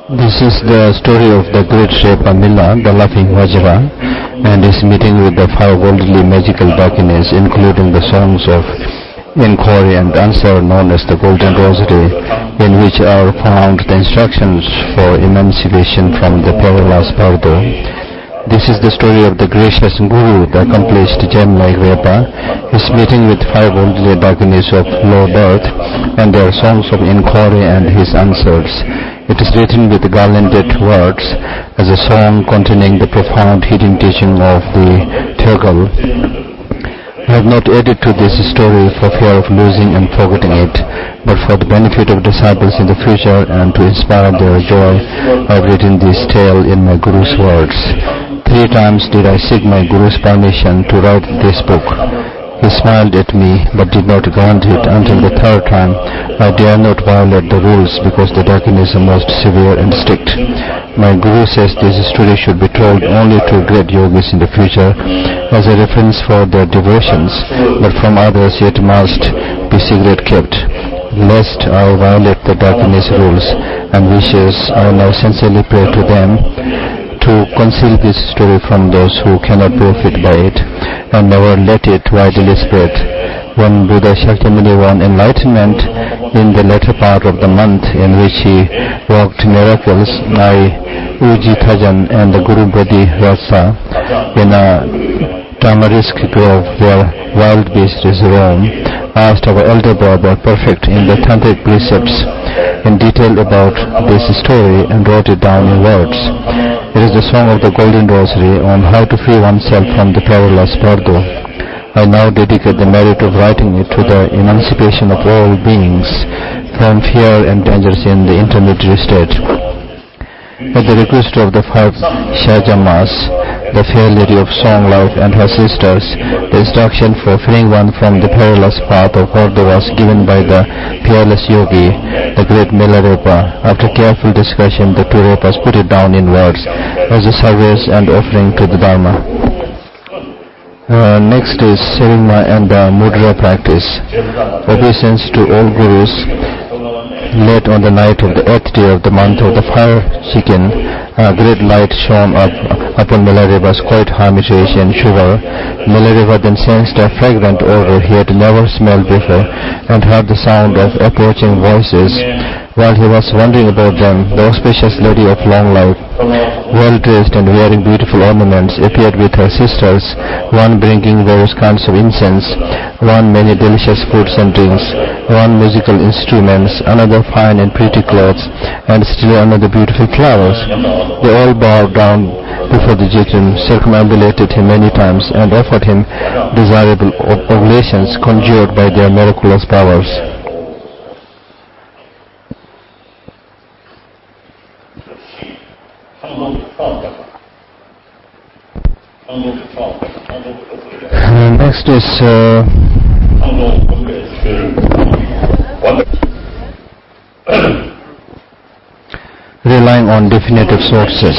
This is the story of the great Srepa Milla, the laughing Vajra, and his meeting with the five worldly magical dakinis, including the songs of inquiry and answer known as the Golden Rosary, in which are found the instructions for emancipation from the perilous bardo. This is the story of the gracious Guru, the accomplished gem like Repa, his meeting with five worldly dakinis of low birth, and their songs of inquiry and his answers. It is written with garlanded words as a song containing the profound hidden teaching of the Theogal. I have not added to this story for fear of losing and forgetting it, but for the benefit of disciples in the future and to inspire their joy, I have written this tale in my Guru's words. 3 times did I seek my Guru's permission to write this book. He smiled at me, but did not grant it until the 3rd time. I dare not violate the rules because the dakini is most severe and strict. My Guru says this story should be told only to great yogis in the future as a reference for their devotions, but from others it must be secret kept. Lest I violate the dakini's rules and wishes, I now sincerely pray to them to conceal this story from those who cannot profit by it, and never let it widely spread. When Buddha Shakyamuni won enlightenment in the latter part of the month in which he worked miracles, I, Uji Thajan and the Guru Bodhi Rasa in a tamarisk grove where wild beasts roam, asked our elder brother, perfect in the tantric precepts, in detail about this story and wrote it down in words. It is the song of the Golden Rosary on how to free oneself from the perilous bardo. I now dedicate the merit of writing it to the emancipation of all beings from fear and dangers in the intermediary state. At the request of the 5 Shajamas, the fair lady of song life and her sisters, the instruction for freeing one from the perilous path of bardo was given by the peerless yogi, the great Milarepa. After careful discussion, the 2 Repas put it down in words as a service and offering to the Dharma. Next is Sarima and the Mudra practice. Obeisance to all Gurus. Late on the night of the 8th day of the month of the fire chicken, a great light shone upon Milarepa's quiet hermitage in sugar. Milarepa then sensed a fragrant odor he had never smelled before and heard the sound of approaching voices. While he was wondering about them, the auspicious lady of long life, well dressed and wearing beautiful ornaments, appeared with her sisters, one bringing various kinds of incense, one many delicious foods and drinks, one musical instruments, another fine and pretty clothes, and still another beautiful flowers. They all bowed down before the Jitrim, circumambulated him many times, and offered him desirable oblations conjured by their miraculous powers. Next is relying on definitive sources.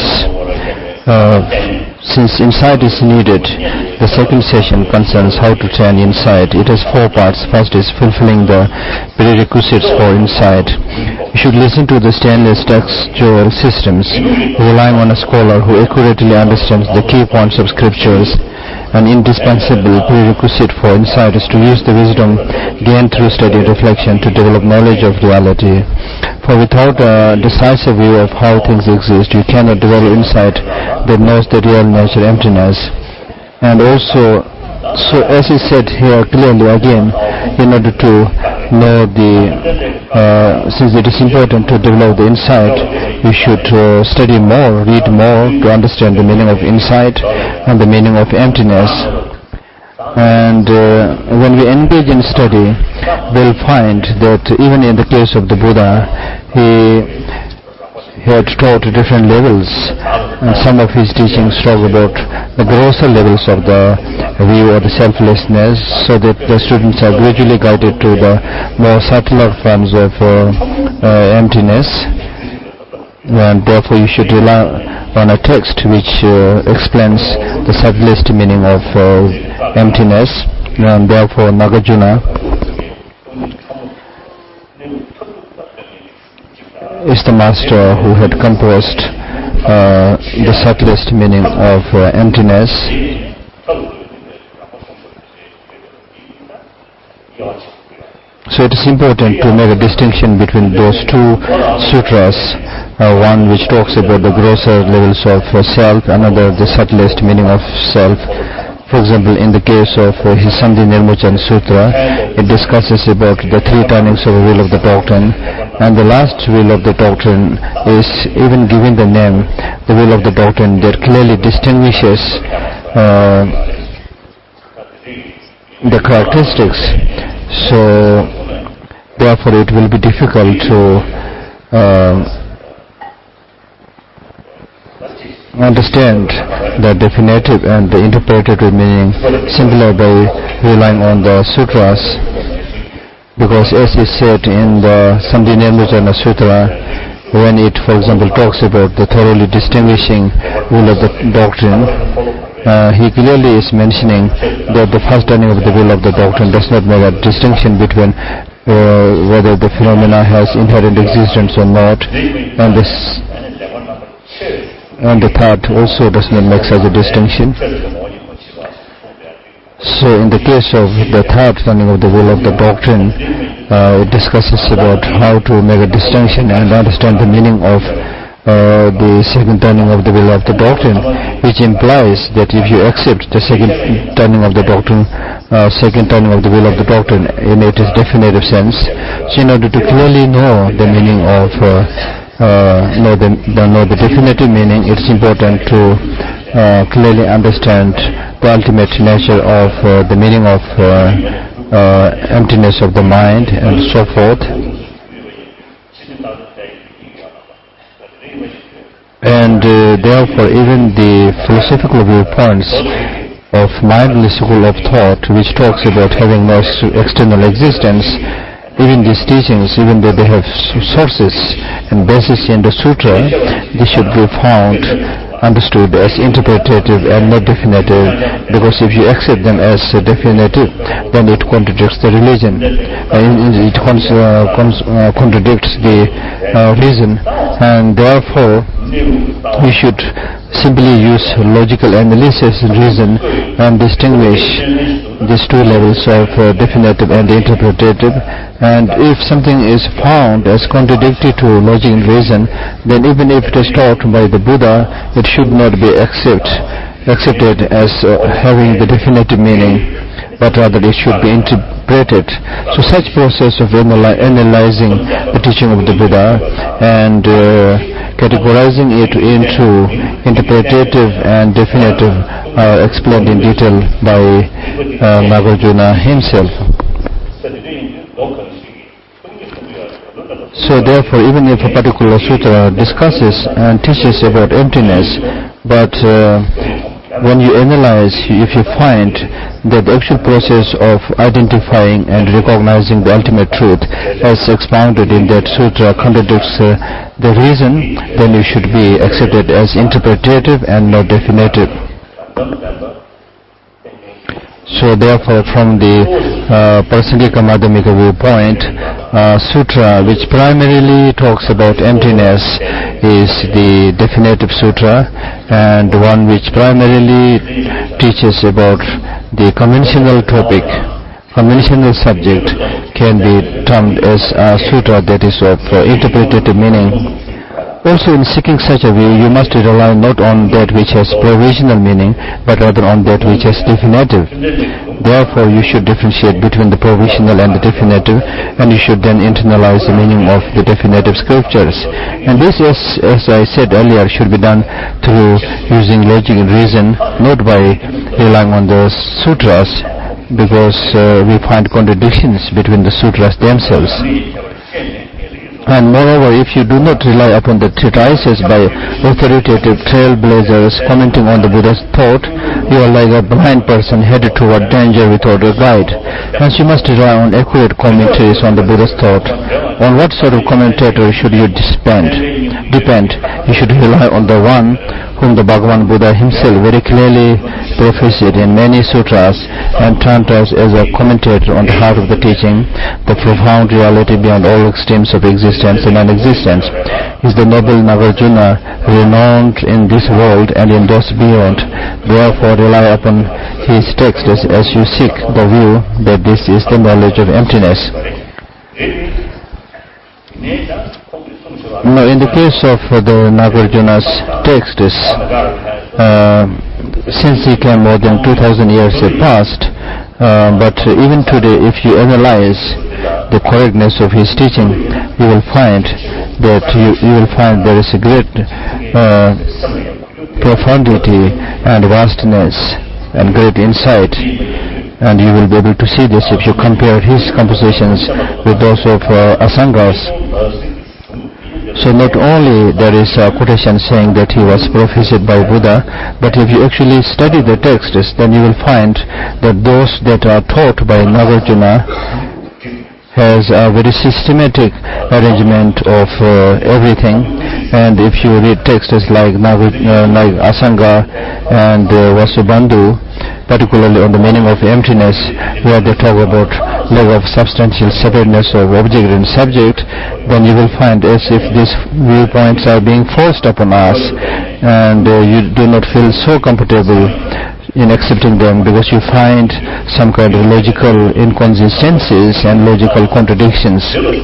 Since insight is needed, the second session concerns how to train insight. It has 4 parts. First is fulfilling the prerequisites for insight. You should listen to the stainless textual systems, relying on a scholar who accurately understands the key points of scriptures. An indispensable prerequisite for insight is to use the wisdom gained through study and reflection to develop knowledge of reality. For without a decisive view of how things exist, you cannot develop insight that knows the real nature emptiness. And also, so as is said here clearly again, in order to know since it is important to develop the insight, you should study more, read more to understand the meaning of insight and the meaning of emptiness. And when we engage in study, we'll find that even in the case of the Buddha, he had taught different levels, and some of his teachings talk about the grosser levels of the view or the selflessness, so that the students are gradually guided to the more subtler forms of emptiness. And therefore you should rely on a text which explains the subtlest meaning of emptiness. And therefore Nagarjuna is the master who had composed the subtlest meaning of emptiness. So it is important to make a distinction between those two sutras, one which talks about the grosser levels of self, another the subtlest meaning of self. For example, in the case of his Sandhi Nirmochan Sutra, it discusses about the three turnings of the wheel of the doctrine, and the last wheel of the doctrine is even given the name, the wheel of the doctrine, that clearly distinguishes the characteristics. So therefore it will be difficult to understand the definitive and the interpretative meaning simply by relying on the sutras, because as is said in the Sandhi Nirmocana Sutra, when it, for example, talks about the thoroughly distinguishing will of the doctrine, he clearly is mentioning that the first turning of the will of the doctrine does not make a distinction between whether the phenomena has inherent existence or not, and the third also does not make such a distinction. So in the case of the third turning of the will of the doctrine, it discusses about how to make a distinction and understand the meaning of the second turning of the will of the doctrine, which implies that if you accept the second turning of the doctrine, second turning of the will of the doctrine in its definitive sense, so in order to clearly know the meaning of know the definitive meaning, it's important to clearly understand the ultimate nature of the meaning of emptiness of the mind and so forth. And therefore even the philosophical viewpoints of mindless school of thought, which talks about having no external existence, even these teachings, even though they have sources and basis in the sutra, they should be found, understood as interpretative and not definitive, because if you accept them as definitive, then it contradicts the religion, it contradicts the reason, and therefore we should simply use logical analysis and reason and distinguish these two levels of definitive and interpretative. And if something is found as contradictory to logic and reason, then even if it is taught by the Buddha, it should not be accepted as having the definitive meaning, but rather it should be interpreted. So such process of analyzing the teaching of the Buddha and categorizing it into interpretative and definitive are explained in detail by Nagarjuna himself. So therefore, even if a particular sutra discusses and teaches about emptiness, but when you analyze, if you find that the actual process of identifying and recognizing the ultimate truth as expounded in that sutra contradicts the reason, then you should be accepted as interpretative and not definitive. So therefore, from the Prasangika Madhyamika viewpoint, sutra which primarily talks about emptiness is the definitive sutra, and one which primarily teaches about the conventional topic, conventional subject, can be termed as a sutra that is of interpretative meaning. Also, in seeking such a view, you must rely not on that which has provisional meaning, but rather on that which has definitive. Therefore, you should differentiate between the provisional and the definitive, and you should then internalize the meaning of the definitive scriptures. And this, as I said earlier, should be done through using logic and reason, not by relying on the sutras, because we find contradictions between the sutras themselves. And moreover, if you do not rely upon the treatises by authoritative trailblazers commenting on the Buddha's thought, you are like a blind person headed toward danger without a guide. Hence you must rely on accurate commentaries on the Buddha's thought. On what sort of commentator should you depend? You should rely on the one whom the Bhagavan Buddha himself very clearly prophesied in many sutras and tantas as a commentator on the heart of the teaching, the profound reality beyond all extremes of existence and non-existence, is the noble Nagarjuna, renowned in this world and in those beyond. Therefore rely upon his text as you seek the view that this is the knowledge of emptiness. Now, in the case of the Nagarjuna's text, since he came more than 2000 years have passed, but even today, if you analyze the correctness of his teaching, you will find that there is a great profundity and vastness and great insight, and you will be able to see this if you compare his compositions with those of Asangas. So not only there is a quotation saying that he was prophesied by Buddha, but if you actually study the texts, then you will find that those that are taught by Nagarjuna has a very systematic arrangement of everything. And if you read texts like Asanga and Vasubandhu, particularly on the meaning of emptiness, where they talk about lack of substantial separateness of object and subject, then you will find as if these viewpoints are being forced upon us, and you do not feel so comfortable in accepting them because you find some kind of logical inconsistencies and logical contradictions.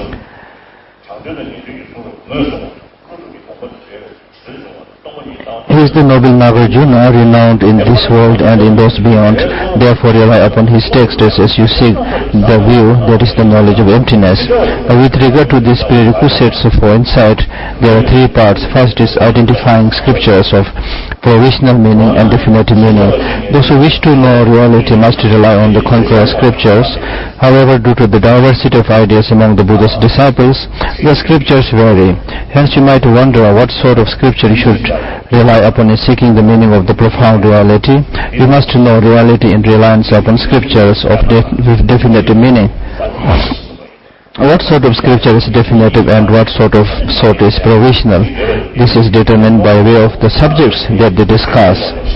He is the noble Nagarjuna, renowned in this world and in those beyond. Therefore rely upon his texts as you seek the view that is the knowledge of emptiness. With regard to these prerequisites for insight, there are three parts. First is identifying scriptures of provisional meaning and definitive meaning. Those who wish to know reality must rely on the concrete scriptures. However, due to the diversity of ideas among the Buddha's disciples, the scriptures vary. Hence you might wonder what sort of scripture you should rely upon in seeking the meaning of the profound reality. You must know reality in reliance upon scriptures with definitive meaning. What sort of scripture is definitive and what sort is provisional? This is determined by way of the subjects that they discuss.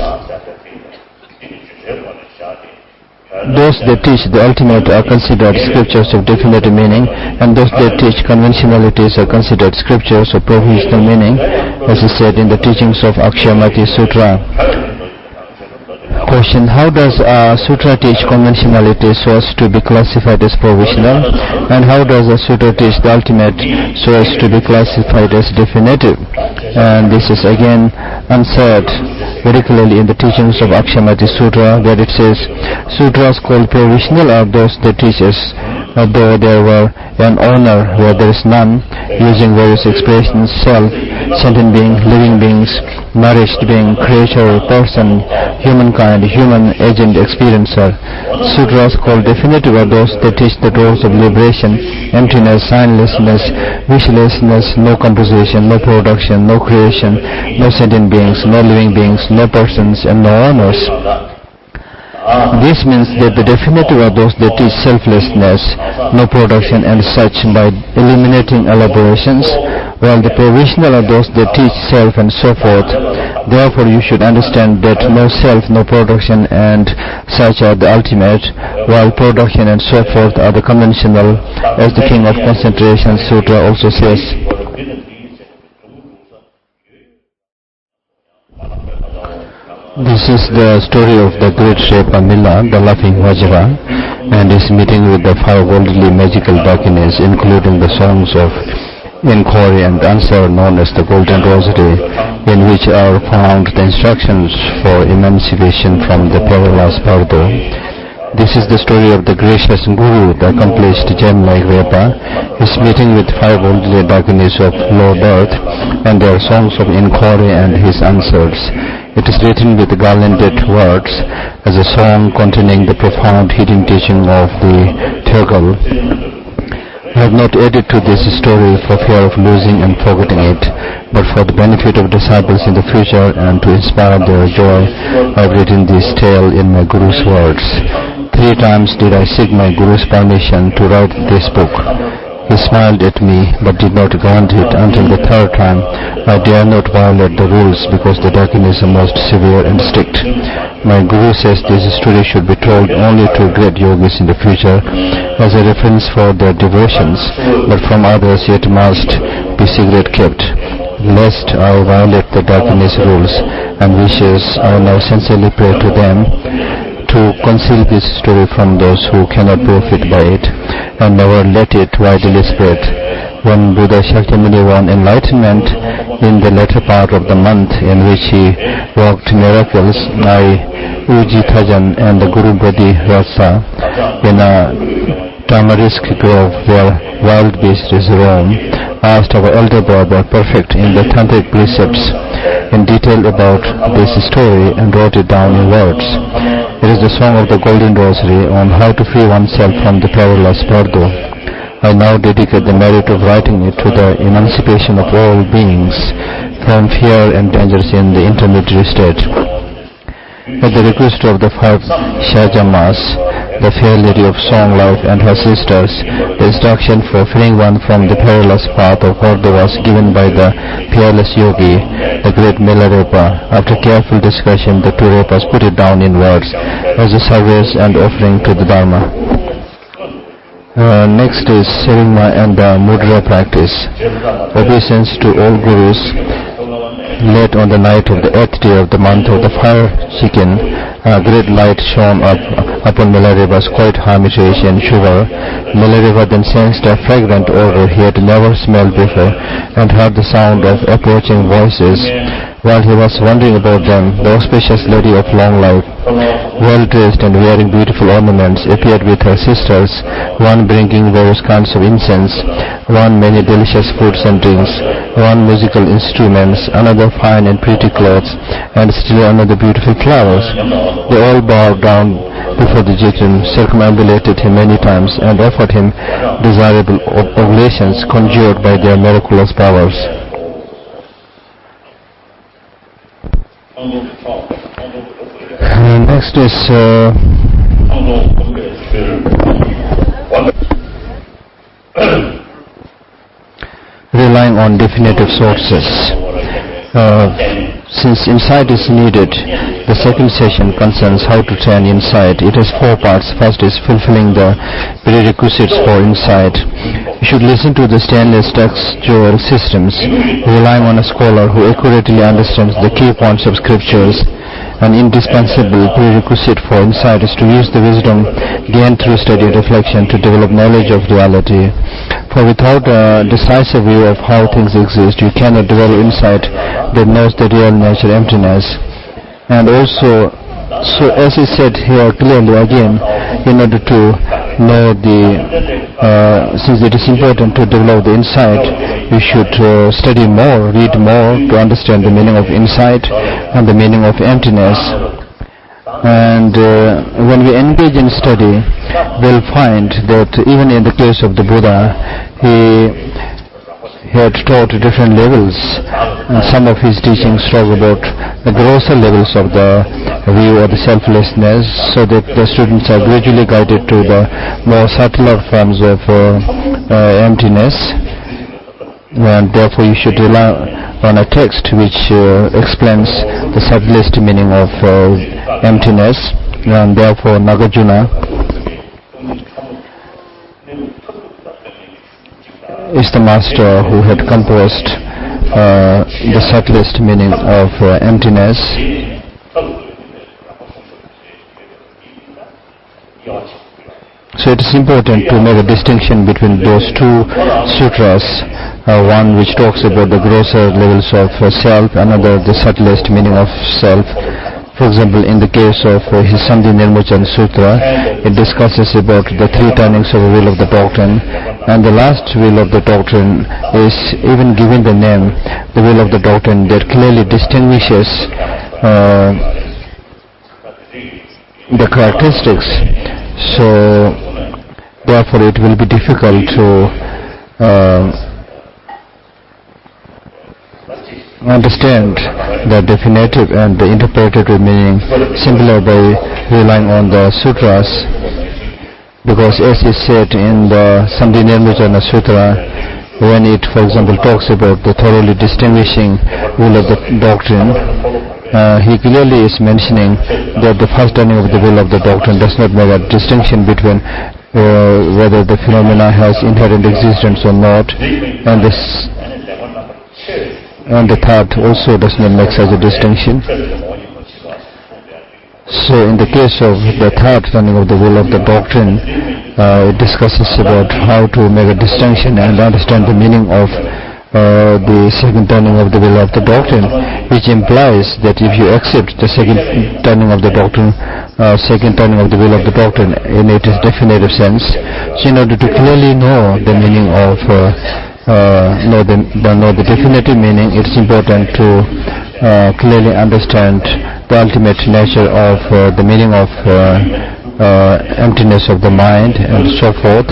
Those that teach the ultimate are considered scriptures of definitive meaning, and those that teach conventionalities are considered scriptures of provisional meaning, as is said in the teachings of Akshayamati Sutra. Question: how does a sutra teach conventionality so as to be classified as provisional, and how does a sutra teach the ultimate so as to be classified as definitive? And this is again answered very clearly in the teachings of Akshayamati Sutra, where it says, sutras called provisional are those that teach us, though there were an owner where there is none, using various expressions: self, sentient being, living beings, nourished being, creature, person, humankind, human agent, experiencer. Sutras called definitive are those that teach the doors of liberation, emptiness, signlessness, wishlessness, no composition, no production, no creation, no sentient beings, no living beings, no persons, and no owners. This means that the definitive are those that teach selflessness, no production and such, by eliminating elaborations, while the provisional are those that teach self and so forth. Therefore you should understand that no self, no production and such are the ultimate, while production and so forth are the conventional, as the King of Concentration Sutra also says. This is the story of the great Shrey Pamila, the laughing Vajra, and his meeting with the five worldly magical dakinis, including the songs of inquiry and answer known as the Golden Rosary, in which are found the instructions for emancipation from the perilous bardo. This is the story of the gracious Guru, the accomplished gem-like Vepa, his meeting with five worldly dakinis of low birth, and their songs of inquiry and his answers. It is written with garlanded words as a song containing the profound hidden teaching of the Turgle. I have not added to this story for fear of losing and forgetting it, but for the benefit of disciples in the future and to inspire their joy, I have written this tale in my Guru's words. 3 times did I seek my Guru's permission to write this book. He smiled at me but did not grant it until the third time. I dare not violate the rules because the Dakin is the most severe and strict. My Guru says this story should be told only to great yogis in the future as a reference for their devotions, but from others it must be secret kept. Lest I violate the Dakinis rules and wishes, I now sincerely pray to them to conceal this story from those who cannot profit by it and never let it widely spread. When Buddha Shakyamuni won enlightenment in the latter part of the month in which he worked miracles, I, Uji Thajan and the Guru Bodhi Rasa in a tamarisk grove where wild beasts roam, asked our elder brother perfect in the tantric precepts in detail about this story and wrote it down in words. It is the song of the Golden Rosary on how to free oneself from the perilous bardo. I now dedicate the merit of writing it to the emancipation of all beings from fear and dangers in the intermediary state. At the request of the five Shajamas, the fair lady of song life and her sisters, the instruction for freeing one from the perilous path of Bardo was given by the fearless yogi, the great Milarepa. After careful discussion, the two Repas put it down in words as a service and offering to the Dharma. Next is Seringma and the Mudra practice. Obeisance to all gurus. Late on the night of the 8th day of the month of the fire chicken, a great light shone upon Milareva's quiet hermitage in sugar. Milareva then sensed a fragrant odor he had never smelled before and heard the sound of approaching voices. While he was wondering about them, the auspicious lady of long life, well-dressed and wearing beautiful ornaments, appeared with her sisters, one bringing various kinds of incense, one many delicious foods and drinks, one musical instruments, another fine and pretty clothes, and still another beautiful flowers. They all bowed down before the Jitun, circumambulated him many times, and offered him desirable oblations conjured by their miraculous powers. Next is relying on definitive sources. Since insight is needed, the second session concerns how to train insight. It has 4 parts. First is fulfilling the prerequisites for insight. You should listen to the stainless textual systems, relying on a scholar who accurately understands the key points of scriptures. An indispensable prerequisite for insight is to use the wisdom gained through study and reflection to develop knowledge of reality. For without a decisive view of how things exist, you cannot develop insight that knows the real nature, emptiness. And also, so as is said here clearly again, in order to know since it is important to develop the insight, you should study more, read more to understand the meaning of insight and the meaning of emptiness. And when we engage in study, we'll find that even in the case of the Buddha, he had taught different levels, and some of his teachings talk about the grosser levels of the view of the selflessness, so that the students are gradually guided to the more subtler forms of emptiness. And therefore you should rely on a text which explains the subtlest meaning of emptiness. And therefore Nagarjuna is the master who had composed the subtlest meaning of emptiness. So it is important to make a distinction between those two sutras, one which talks about the grosser levels of self, another the subtlest meaning of self. For example, in the case of his Sandhi Nirmochan Sutra, it discusses about the 3 turnings of the wheel of the doctrine, and the last wheel of the doctrine is even given the name, the wheel of the doctrine, that clearly distinguishes the characteristics. So therefore it will be difficult to understand the definitive and the interpretative meaning simply by relying on the sutras. Because as is said in the Samdhi Nirmujana Sutra, when it, for example, talks about the thoroughly distinguishing will of the doctrine, he clearly is mentioning that the first turning of the will of the doctrine does not make a distinction between whether the phenomena has inherent existence or not, and the third also does not make such a distinction. So in the case of the third turning of the will of the doctrine, it discusses about how to make a distinction and understand the meaning of the second turning of the will of the doctrine, which implies that if you accept the second turning of the doctrine, second turning of the will of the doctrine in its definitive sense, so in order to clearly know the meaning of know the definitive meaning, it's important to clearly understand the ultimate nature of the meaning of emptiness of the mind and so forth.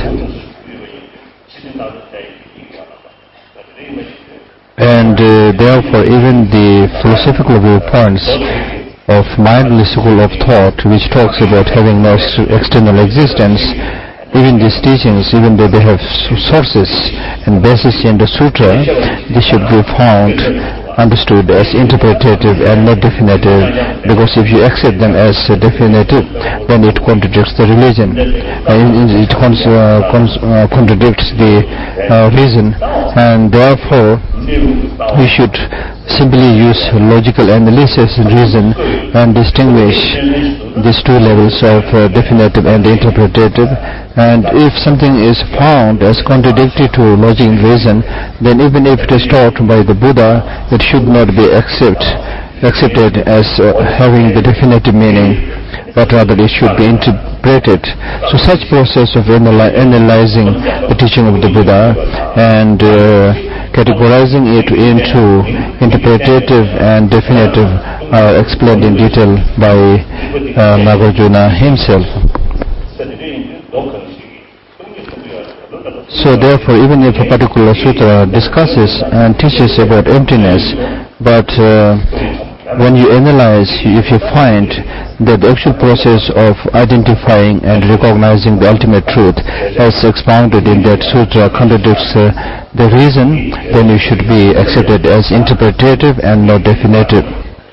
And therefore even the philosophical viewpoints of mindless school of thought, which talks about having no external existence, even these teachings, even though they have sources and basis in the sutra, they should be found understood as interpretative and not definitive, because if you accept them as definitive, then it contradicts the religion, it contradicts the reason, and therefore we should simply use logical analysis and reason and distinguish these two levels of definitive and interpretative. And if something is found as contradictory to logic and reason, then even if it is taught by the Buddha, it should not be accepted as having the definitive meaning, but rather it should be interpreted. So such process of analyzing the teaching of the Buddha and categorizing it into interpretative and definitive are explained in detail by Nagarjuna himself. So therefore, even if a particular sutra discusses and teaches about emptiness, but when you analyze, if you find that the actual process of identifying and recognizing the ultimate truth as expounded in that sutra contradicts the reason, then you should be accepted as interpretative and not definitive.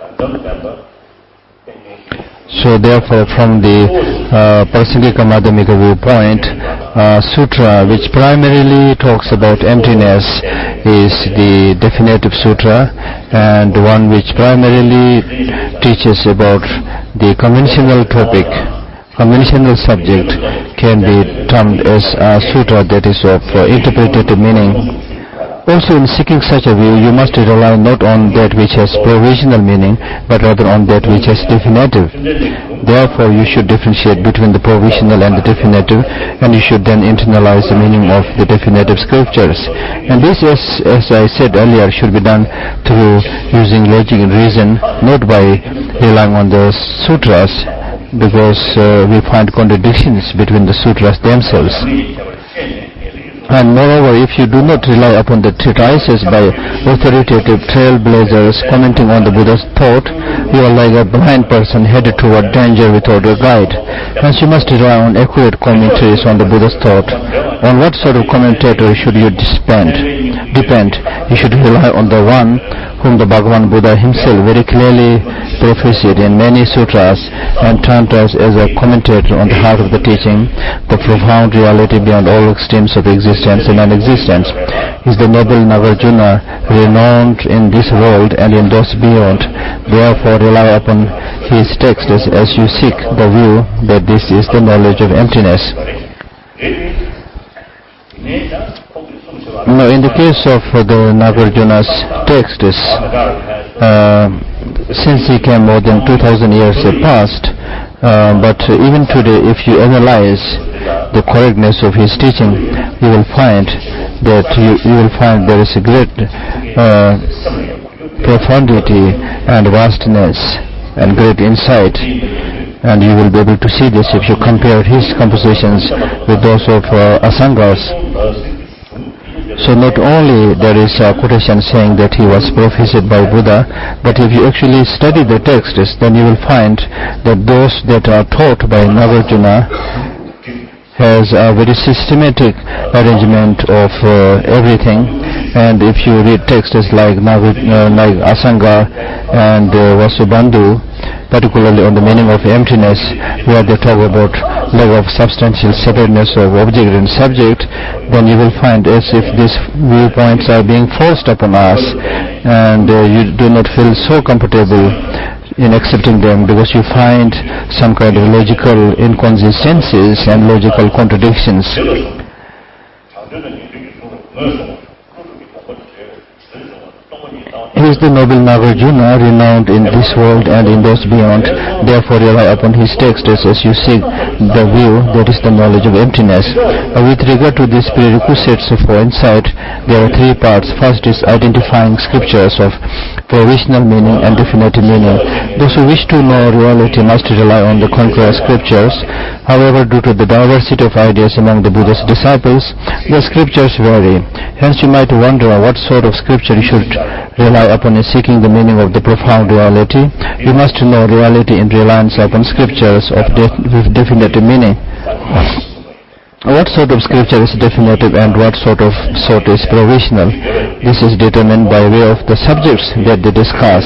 So therefore, from the Prasangika Madhyamika viewpoint, sutra which primarily talks about emptiness is the definitive sutra, and one which primarily teaches about the conventional topic, conventional subject, can be termed as a sutra that is of interpretative meaning. Also, in seeking such a view, you must rely not on that which has provisional meaning, but rather on that which has definitive. Therefore, you should differentiate between the provisional and the definitive, and you should then internalize the meaning of the definitive scriptures. And this, as I said earlier, should be done through using logic and reason, not by relying on the sutras, because we find contradictions between the sutras themselves. And moreover, if you do not rely upon the treatises by authoritative trailblazers commenting on the Buddha's thought, you are like a blind person headed toward danger without a guide. Hence you must rely on accurate commentaries on the Buddha's thought. On what sort of commentator should you depend? You should rely on the one whom the Bhagavan Buddha himself very clearly prophesied in many sutras and turned us as a commentator on the heart of the teaching, the profound reality beyond all extremes of existence and non-existence. Is the noble Nagarjuna, renowned in this world and in those beyond. Therefore rely upon his text as you seek the view that this is the knowledge of emptiness. Now, in the case of the Nagarjuna's text, since he came more than 2000 years past, but even today, if you analyze the correctness of his teaching, you will find that there is a great profundity and vastness and great insight. And you will be able to see this if you compare his compositions with those of Asangas. So not only there is a quotation saying that he was prophesied by Buddha, but if you actually study the texts, then you will find that those that are taught by Nagarjuna has a very systematic arrangement of everything. And if you read texts like Asanga and Vasubandhu, particularly on the meaning of emptiness, where they talk about lack of substantial separateness of object and subject, then you will find as if these viewpoints are being forced upon us, and you do not feel so comfortable in accepting them, because you find some kind of logical inconsistencies and logical contradictions. He is the noble Nagarjuna, renowned in this world and in those beyond. Therefore rely upon his texts as you seek the view, that is the knowledge of emptiness. With regard to these prerequisites for insight, there are three parts. First is identifying scriptures of provisional meaning and definitive meaning. Those who wish to know reality must rely on the concrete scriptures. However, due to the diversity of ideas among the Buddha's disciples, the scriptures vary. Hence you might wonder what sort of scripture you should rely upon in seeking the meaning of the profound reality. You must know reality in reliance upon scriptures with definitive meaning. What sort of scripture is definitive and what sort is provisional? This is determined by way of the subjects that they discuss.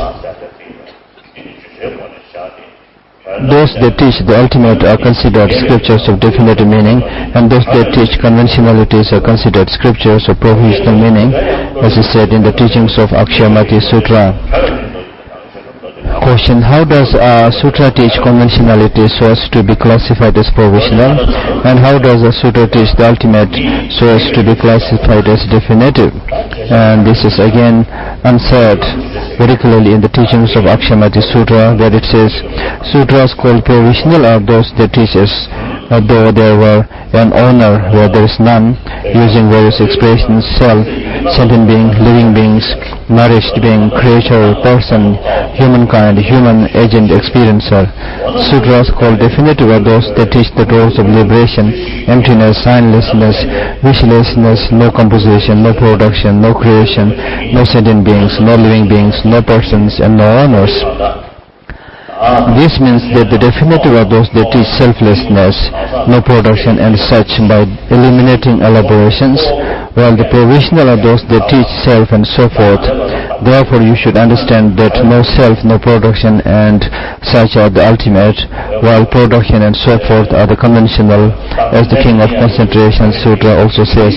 Those that teach the ultimate are considered scriptures of definitive meaning, and those that teach conventionalities are considered scriptures of provisional meaning, as is said in the teachings of Akshayamati Sutra. Question: how does a sutra teach conventionality so as to be classified as provisional, and how does a sutra teach the ultimate so as to be classified as definitive? And this is again answered very clearly in the teachings of Akshayamati Sutra, that it says, sutras called provisional are those that teach as though there were an owner where there is none, using various expressions: self, sentient being, living beings, nourished being, creature, person, humankind, human agent, experiencer. Sutras called definitive are those that teach the doors of liberation: emptiness, signlessness, wishlessness, no composition, no production, no creation, no sentient beings, no living beings, no persons, and no owners. This means that the definitive are those that teach selflessness, no production and such, by eliminating elaborations, while the provisional are those that teach self and so forth. Therefore you should understand that no self, no production and such are the ultimate, while production and so forth are the conventional, as the King of Concentration Sutra also says.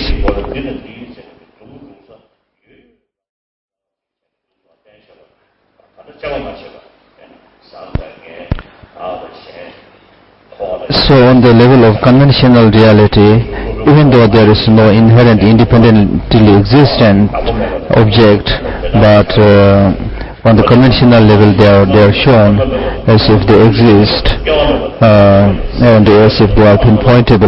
So on the level of conventional reality, even though there is no inherent independently existent object, but on the conventional level they are shown as if they exist and as if they are pinpointable.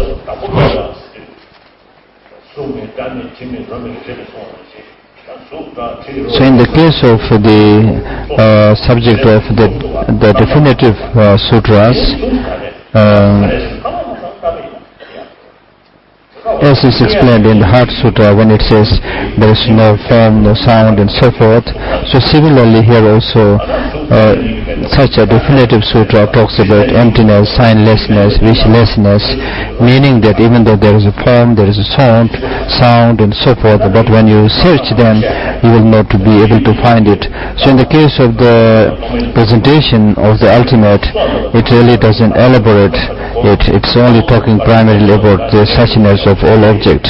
So in the case of the subject of the definitive sutras, as is explained in the Heart Sutra when it says there is no form, no sound and so forth. So similarly here also such a definitive sutra talks about emptiness, signlessness, wishlessness, meaning that even though there is a form, there is a sound and so forth, but when you search them you will not be able to find it. So in the case of the presentation of the ultimate, it really doesn't elaborate it. It's only talking primarily about the suchness of all objects.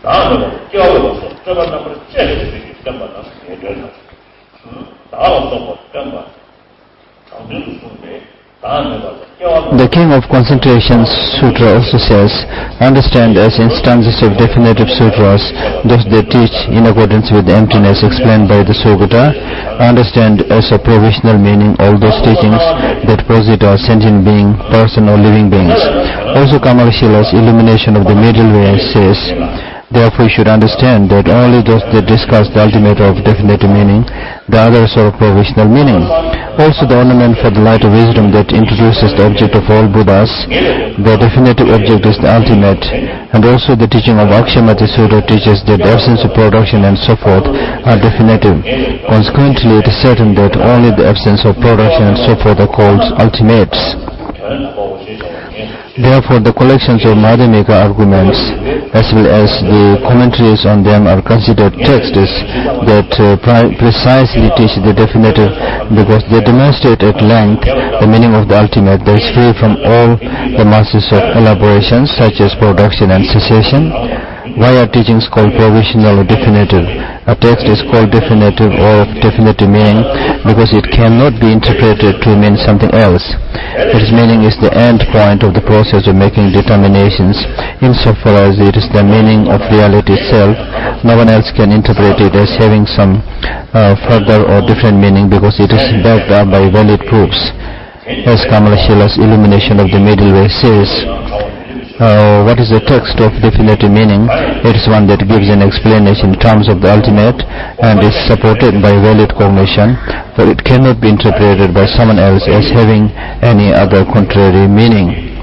The King of Concentration Sutra also says, understand as instances of definitive sutras those that teach in accordance with the emptiness explained by the Sugata. Understand as a provisional meaning all those teachings that posit a sentient being, person or living beings. Also Kamalshila's illumination of the middle way says, therefore you should understand that only those that discuss the ultimate of definitive meaning, the others are of provisional meaning. Also the ornament for the light of wisdom that introduces the object of all Buddhas, the definitive object is the ultimate. And also the teaching of Akshayamati Sutra teaches that the absence of production and so forth are definitive. Consequently it is certain that only the absence of production and so forth are called ultimates. Therefore, the collections of Madhyamika arguments as well as the commentaries on them are considered texts that precisely teach the definitive, because they demonstrate at length the meaning of the ultimate that is free from all the masses of elaborations such as production and cessation. Why are teachings called provisional or definitive? A text is called definitive or of definitive meaning because it cannot be interpreted to mean something else. Its meaning is the end point of the process of making determinations. Insofar as it is the meaning of reality itself, no one else can interpret it as having some further or different meaning because it is backed up by valid proofs. As Kamalashila's Illumination of the Middle Way says, what is the text of definitive meaning? It is one that gives an explanation in terms of the ultimate and is supported by valid cognition, for it cannot be interpreted by someone else as having any other contrary meaning.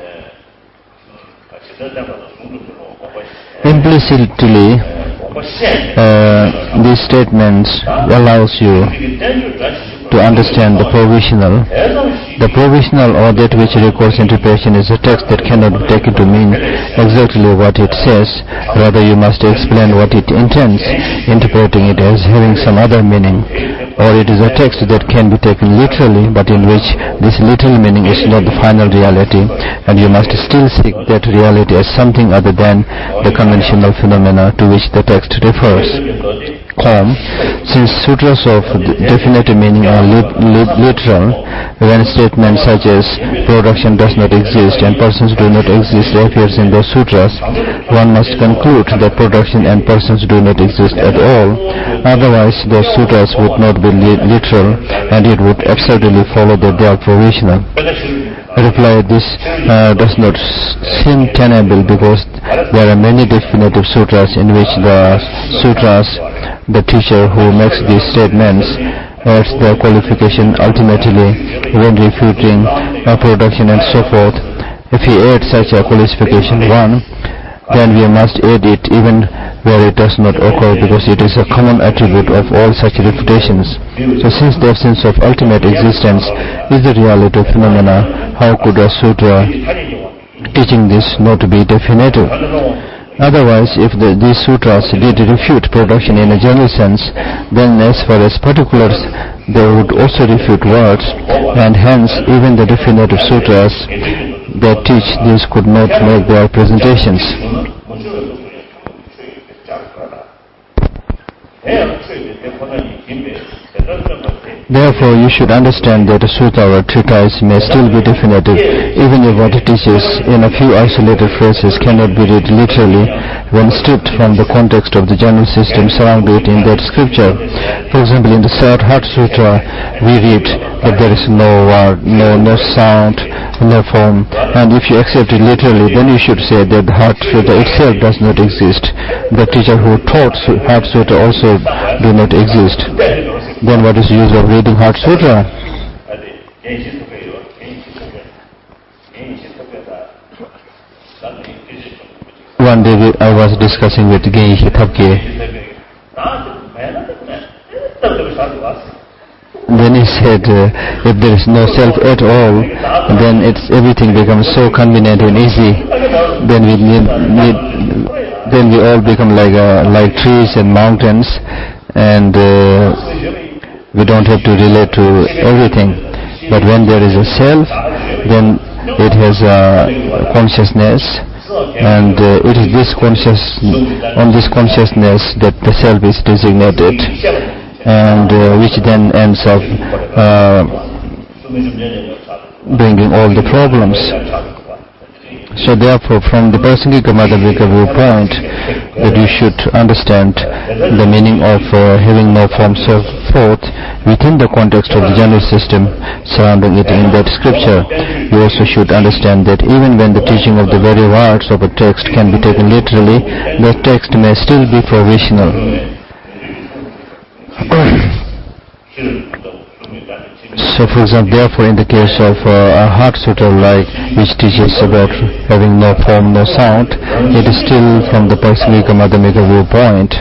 Implicitly, these statements allows you to understand the provisional. The provisional, or that which requires interpretation, is a text that cannot be taken to mean exactly what it says. Rather, you must explain what it intends, interpreting it as having some other meaning. Or it is a text that can be taken literally, but in which this literal meaning is not the final reality, and you must still seek that reality as something other than the conventional phenomena to which the text refers. Since sutras of definitive meaning are literal, when statements such as production does not exist and persons do not exist appears in those sutras, one must conclude that production and persons do not exist at all. Otherwise, those sutras would not be literal, and it would absurdly follow that they are provisional. Reply: this does not seem tenable because there are many definitive sutras in which the teacher who makes these statements adds the qualification ultimately when refuting production and so forth. If he adds such a qualification 1, then we must add it even where it does not occur, because it is a common attribute of all such refutations. So since the absence of ultimate existence is the reality of phenomena, how could a sutra teaching this not be definitive? Otherwise, if these sutras did refute production in a general sense, then as far as particulars, they would also refute words, and hence even the definitive sutras that teach this could not make their presentations. Therefore, you should understand that a sutta or treatise may still be definitive, even if what it teaches in a few isolated phrases cannot be read literally when stripped from the context of the general system surrounding it in that scripture. For example, in the third Heart Sutra, we read that there is no word, no sound, no form, and if you accept it literally, then you should say that the Heart Sutra itself does not exist. The teacher who taught Heart Sutra also do not exist. Then what is the use of reading Heart Sutra? One day I was discussing with Genshi Thapke. Then he said, if there is no self at all, then everything becomes so convenient and easy. Then we all become like trees and mountains, and we don't have to relate to everything. But when there is a self, then it has a consciousness, and it is on this consciousness that the self is designated, and which then ends up bringing all the problems. So therefore, from the Prasangika Madhyamika viewpoint, that you should understand the meaning of having no form, so forth, within the context of the general system surrounding it in that scripture. You also should understand that even when the teaching of the very words of a text can be taken literally, the text may still be provisional. So, for example, therefore, in the case of a Heart Sutra which teaches about having no form, no sound, it is still from the Prasangika Madhyamika viewpoint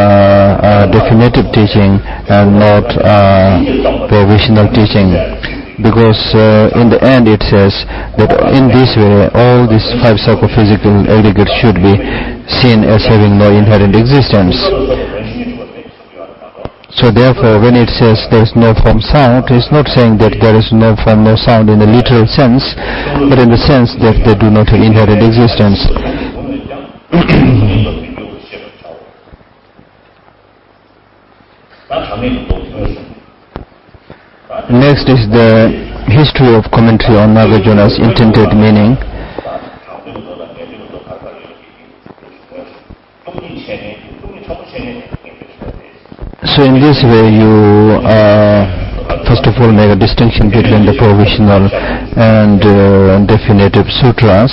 a definitive teaching and not provisional teaching. because in the end it says that in this way all these five psychophysical aggregates should be seen as having no inherent existence. So therefore, when it says there is no form sound, it's not saying that there is no form, no sound in the literal sense, but in the sense that they do not have inherent existence. Next is the history of commentary on Nagarjuna's intended meaning. So in this way you first of all make a distinction between the provisional and definitive sutras.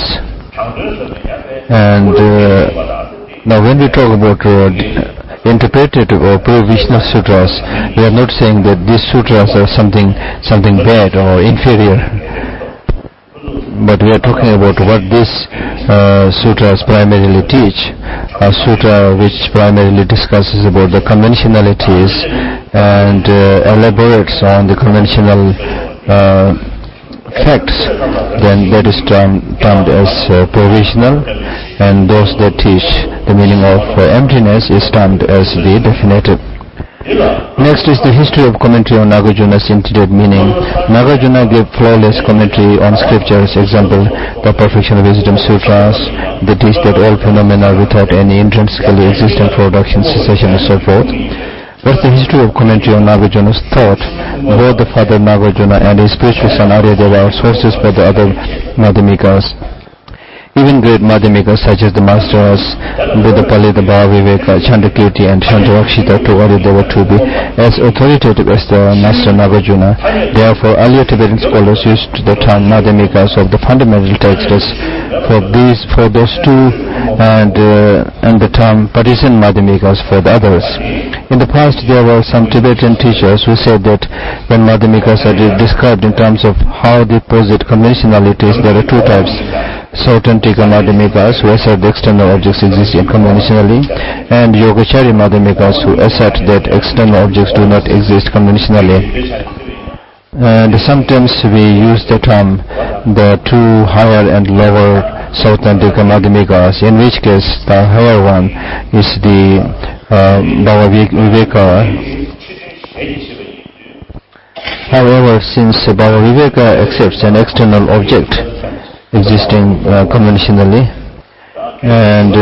And now when we talk about interpretative or provisional sutras, we are not saying that these sutras are something bad or inferior, but we are talking about what these sutras primarily teach. A sutra which primarily discusses about the conventionalities and elaborates on the conventional facts, then that is termed as provisional, and those that teach the meaning of emptiness is termed as the definitive. Next is the history of commentary on Nagarjuna's intended meaning. Nagarjuna gave flawless commentary on scriptures, example, the Perfection of Wisdom Sutras. They teach that all phenomena are without any intrinsically existent production, cessation, and so forth. What's the history of commentary on Nagarjuna's thought? Both the father Nagarjuna and his spiritual son Aryadeva are sources for the other Madhyamikas. Even great Madhyamikas such as the masters Buddhapali, the Bhaviveka, Chandrakirti and Chandrakshita to Aryadeva to be as authoritative as the master Nagarjuna. Therefore, earlier Tibetan scholars used the term Madhyamikas of the fundamental texts for those two, and the term partisan Madhyamikas for the others. In the past, there were some Tibetan teachers who said that when Madhyamikas are described in terms of how they posit conventionalities, there are two types. Sautantika Madhyamikas, who assert the external objects exist conventionally, and Yogacharya Madhyamikas, who assert that external objects do not exist conventionally. And sometimes we use the term the two higher and lower Sautantika Madhyamikas, in which case the higher one is the Bhaviveka. However, since Bhaviveka accepts an external object existing conventionally, and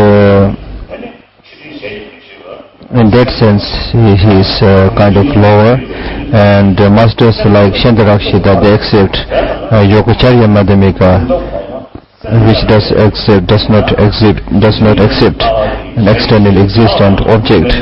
in that sense he is kind of lower, and masters like Chandrakshita, they accept Yogacharya Madhyamika, which does not accept an externally existent object.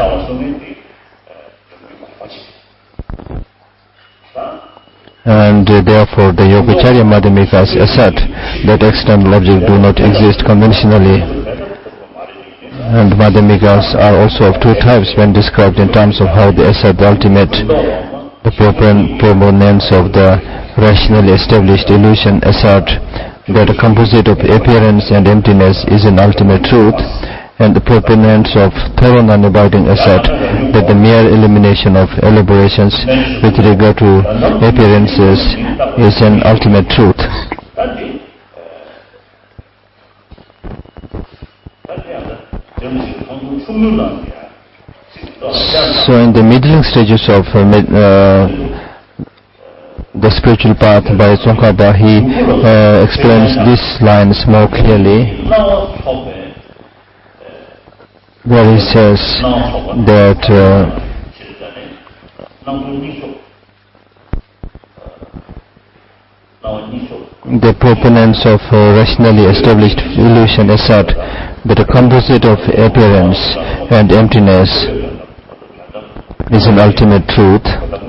And therefore the Yogacharya Madhyamikas assert that external objects do not exist conventionally. And Madhyamikas are also of two types when described in terms of how they assert the ultimate. The proponents of the rationally established illusion assert that a composite of appearance and emptiness is an ultimate truth, and the proponents of thorough non-abiding assert that the mere elimination of elaborations with regard to appearances is an ultimate truth. So in the middling stages of the spiritual path by Tsongkhapa, he explains these lines more clearly, where he says that the proponents of rationally established illusion assert that a composite of appearance and emptiness is an ultimate truth.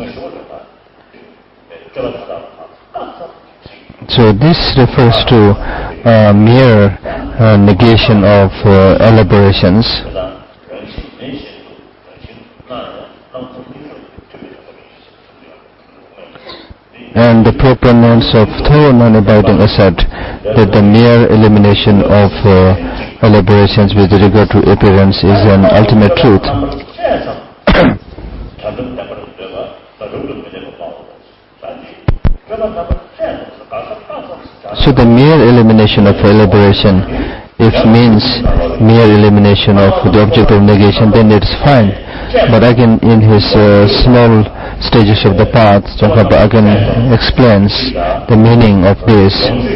So this refers to mere negation of elaborations. And the proponents of thorough non-abiding assert that the mere elimination of elaborations with regard to appearance is an ultimate truth. So the mere elimination of elaboration, if means mere elimination of the object of negation, then it's fine. But again, in his small stages of the path, Tsongkhapa again explains the meaning of this.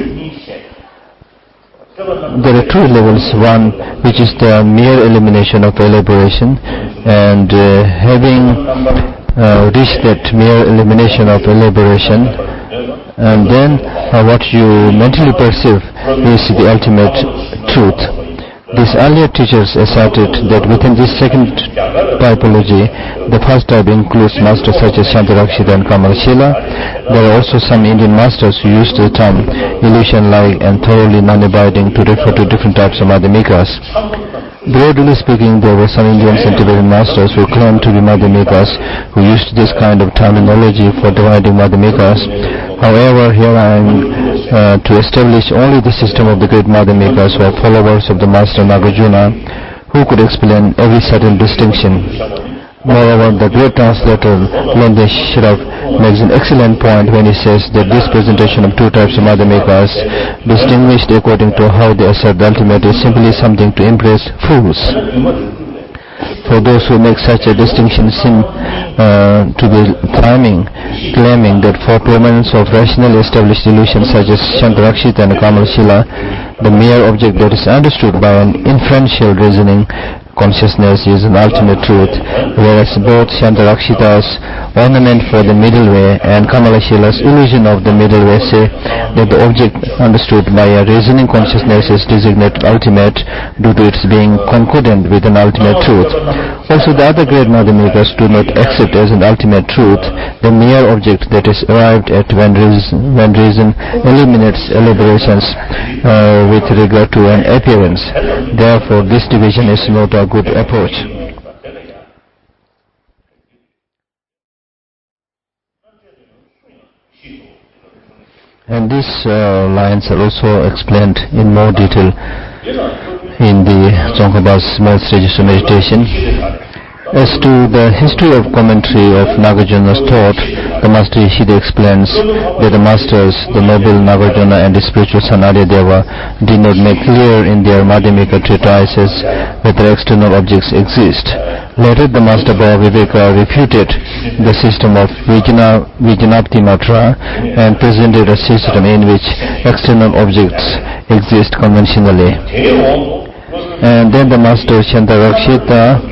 There are two levels. One, which is the mere elimination of elaboration, and having reached that mere elimination of elaboration, and then what you mentally perceive is the ultimate truth. These earlier teachers asserted that within this second typology, the first type includes masters such as Shantarakshita and Kamalashila. There are also some Indian masters who used the term illusion-like and thoroughly non-abiding to refer to different types of Madhyamikas. Broadly speaking, there were some Indian and Tibetan masters who claimed to be Madhyamikas who used this kind of terminology for dividing Madhyamikas. However, here I am to establish only the system of the great Madhyamikas who are followers of the Master Nagarjuna, who could explain every subtle distinction. Moreover, the great translator Lende Shraf makes an excellent point when he says that this presentation of two types of Madhyamikas, distinguished according to how they assert the ultimate, is simply something to impress fools. For those who make such a distinction seem to be claiming that for proponents of rationally established illusions such as Shantarakshita and Kamalashila, the mere object that is understood by an inferential reasoning consciousness is an ultimate truth, whereas both Shantarakshita's ornament for the middle way and Kamalashila's illusion of the middle way say that the object understood by a reasoning consciousness is designated ultimate due to its being concordant with an ultimate truth. Also, the other great Madhyamikas do not accept as an ultimate truth the mere object that is arrived at when reason eliminates elaborations with regard to an appearance. Therefore, this division is not a good approach. And these lines are also explained in more detail in the Tsongkhapa's small stages of meditation. As to the history of commentary of Nagarjuna's thought, the Master Ishida explains that the masters, the noble Nagarjuna and the spiritual son Aryadeva, did not make clear in their Madhyamika treatises whether external objects exist. Later, the Master Bhava Viveka refuted the system of Vijanapti Matra and presented a system in which external objects exist conventionally. And then the Master Shantarakshita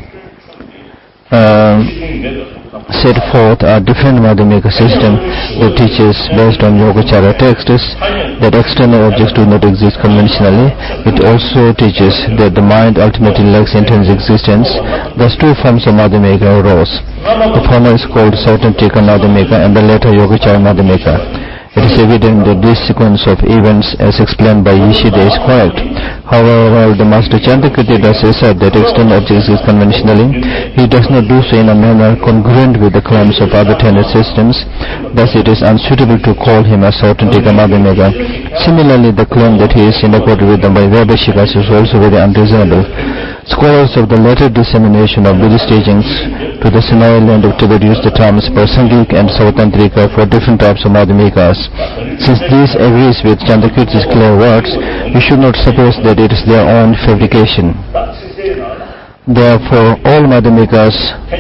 set forth a different Madhyamika system that teaches, based on Yogacara texts, that external objects do not exist conventionally. It also teaches that the mind ultimately lacks intrinsic existence. Thus, two forms of Madhyamika arose. The former is called Sautantrika Madhyamika and the latter Yogacara Madhyamika. It is evident that this sequence of events, as explained by Ishida, is correct. However, while the Master Chandrakirti does assert that external objects exist conventionally, he does not do so in a manner congruent with the claims of other tenet systems. Thus, it is unsuitable to call him a Sautantrika Madhyamika. Similarly, the claim that he is in accord with the Vaibhashikas is also very unreasonable. Scholars of the later dissemination of Buddhist teachings to the Sinai land of Tibet use the terms Prasangik and Sautantrika for different types of Madhyamikas. Since this agrees with Chandrakirti's clear words, we should not suppose that it is their own fabrication. Therefore, all Madhyamikas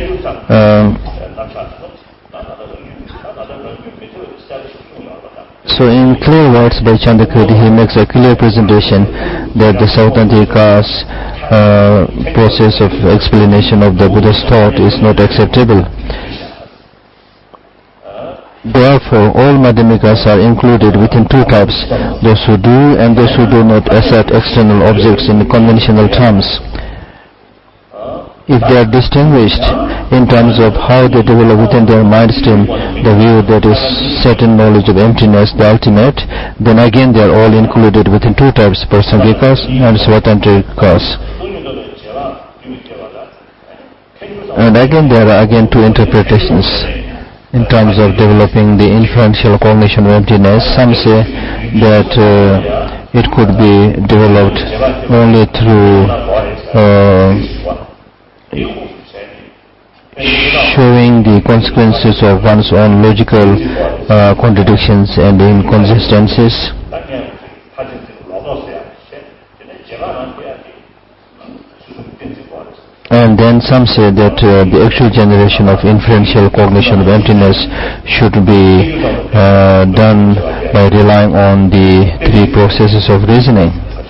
so in clear words by Chandrakirti, he makes a clear presentation that the Sautantrika's process of explanation of the Buddha's thought is not acceptable. Therefore, all Madhyamikas are included within two types, those who do and those who do not assert external objects in conventional terms. If they are distinguished in terms of how they develop within their mind stream the view that is certain knowledge of emptiness, the ultimate, then again they are all included within two types, Prasangikas and Svatantrikas. And again there are two interpretations in terms of developing the inferential cognition of emptiness. Some say that it could be developed only through showing the consequences of one's own logical contradictions and inconsistencies. And then some say that the actual generation of inferential cognition of emptiness should be done by relying on the three processes of reasoning.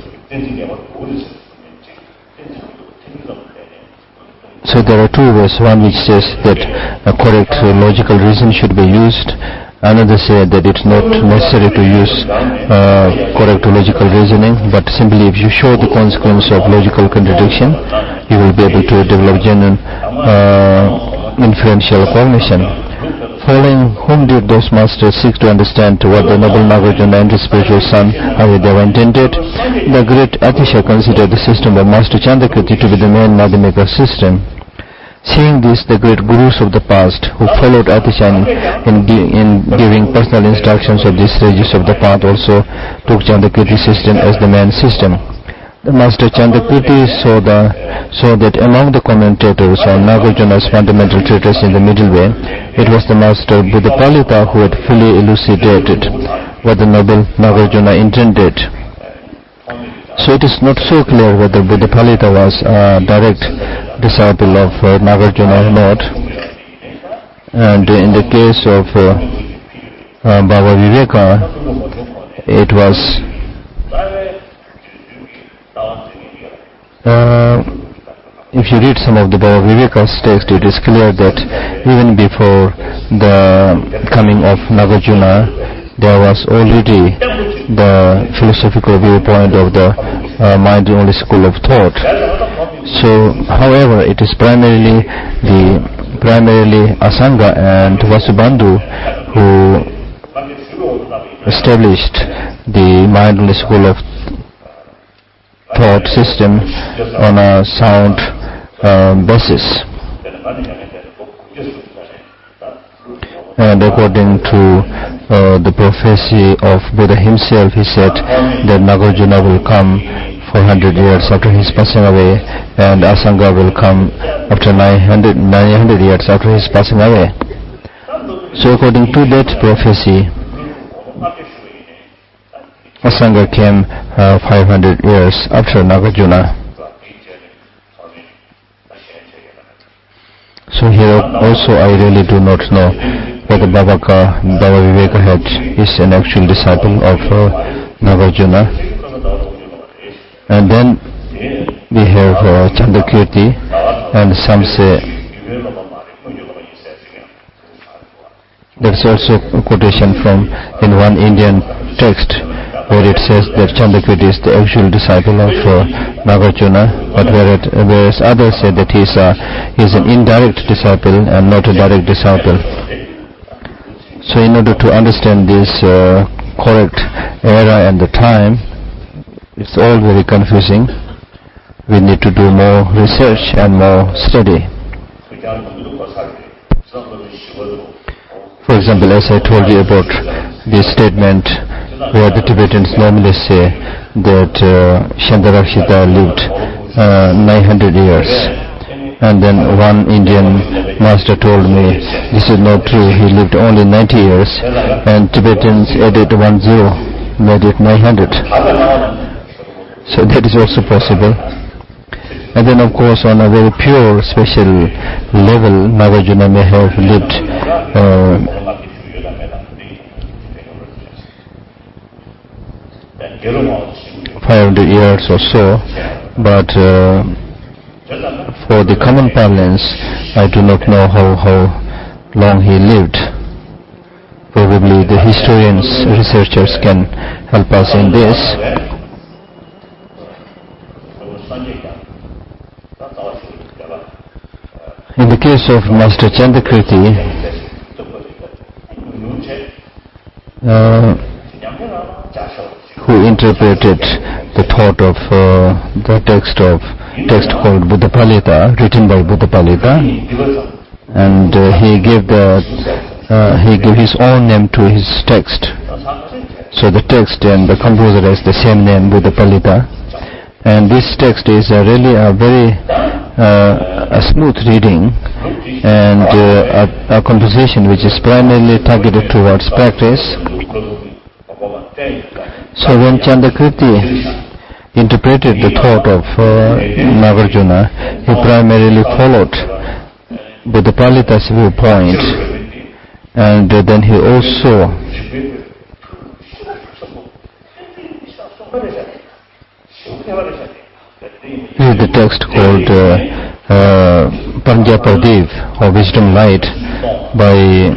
So there are two ways. One which says that a correct logical reason should be used. Another say that it's not necessary to use correct logical reasoning, but simply if you show the consequence of logical contradiction, you will be able to develop genuine inferential cognition. Following whom did those masters seek to understand what the noble Nagarjuna and his spiritual son Harideva intended? The great Atisha considered the system of Master Chandakirti to be the main Madhyamika system. Seeing this, the great gurus of the past, who followed Atisha in giving personal instructions of these sages of the path, also took Chandakirti system as the main system. The Master Chandakirti saw that among the commentators on Nagarjuna's fundamental treatise in the middle way, it was the Master Buddhapalita who had fully elucidated what the noble Nagarjuna intended. So it is not so clear whether Buddhapalita was a direct disciple of Nagarjuna or not. And in the case of Baba Viveka, it was if you read some of the Baba Viveka's text, it is clear that even before the coming of Nagarjuna, there was already the philosophical viewpoint of the mind-only school of thought. So, however, it is primarily Asanga and Vasubandhu who established the mind-only school of thought system on a sound basis. And according to the prophecy of Buddha himself, he said that Nagarjuna will come 400 years after his passing away, and Asanga will come after 900 years after his passing away. So according to that prophecy, Asanga came 500 years after Nagarjuna. So here also I really do not know whether Baba Viveka is an actual disciple of Nagarjuna. And then we have Chandakirti, and some say there's also a quotation from in one Indian text where it says that Chandakirti is the actual disciple of Nagarjuna, but whereas others say that he is an indirect disciple and not a direct disciple. So in order to understand this correct era and the time, it's all very confusing. We need to do more research and more study. For example, as I told you about the statement where the Tibetans normally say that Shandarakshita lived 900 years. And then one Indian master told me, this is not true, he lived only 90 years, and Tibetans added 10, made it 900. So that is also possible. And then of course on a very pure special level, Nagarjuna may have lived 500 years or so, but for the common parlance, I do not know how long he lived. Probably the historians, researchers can help us in this. In the case of Master Chandakirti, who interpreted the thought of the text called Buddhapalita, written by Buddhapalita, and he gave his own name to his text. So the text and the composer has the same name, Buddhapalita, and this text is really a very a smooth reading, and a conversation which is primarily targeted towards practice. So when Chandakirti interpreted the thought of Nagarjuna, he primarily followed Buddhapalita's viewpoint, and then he also used the text called Panja Pradeep, or Wisdom Light, by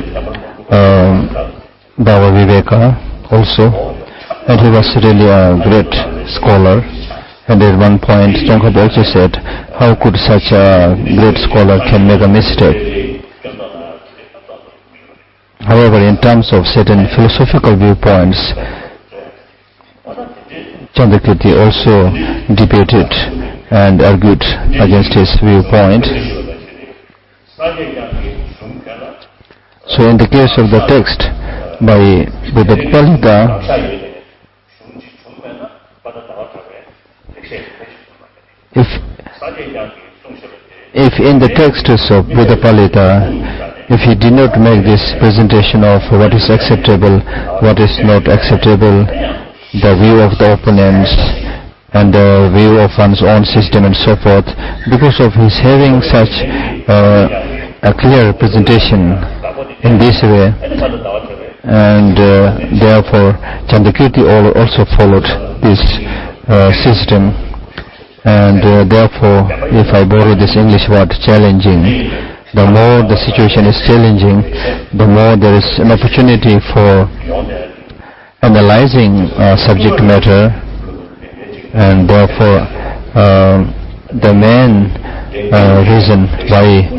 Baba Viveka also, and he was really a great scholar. And at one point Tsongkhapa also said, how could such a great scholar can make a mistake? However, in terms of certain philosophical viewpoints, Chandakirti also debated and argued against his viewpoint. So in the case of the text by Buddhapalita, if in the texts of Buddhapalita, if he did not make this presentation of what is acceptable, what is not acceptable, the view of the opponents, and the view of one's own system and so forth, because of his having such a clear presentation in this way, and therefore Chandakirti also followed this system. And therefore, if I borrow this English word challenging, the more the situation is challenging, the more there is an opportunity for analyzing subject matter, and therefore the main reason why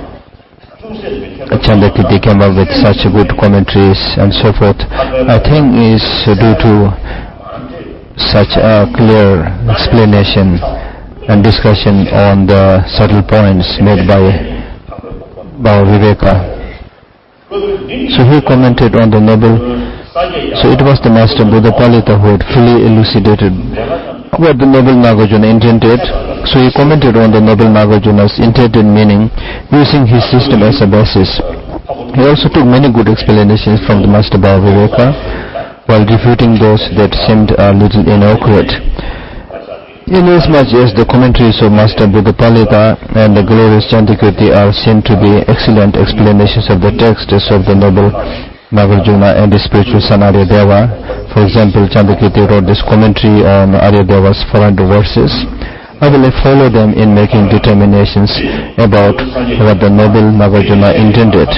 Chandakirti came up with such good commentaries and so forth, I think is due to such a clear explanation and discussion on the subtle points made by Baba Viveka. So he commented on the noble. So it was the master Buddhapalita who had fully elucidated what the noble Nagarjuna intended. So he commented on the noble Nagarjuna's intended meaning using his system as a basis. He also took many good explanations from the master Baba Viveka, while refuting those that seemed a little inaccurate. Inasmuch as the commentaries of Master Buddhapalita and the glorious Chandakirti are seen to be excellent explanations of the texts of the noble Nagarjuna and the spiritual son Aryadeva. For example, Chandakirti wrote this commentary on Aryadeva's 400 verses. I will follow them in making determinations about what the noble Nagarjuna intended.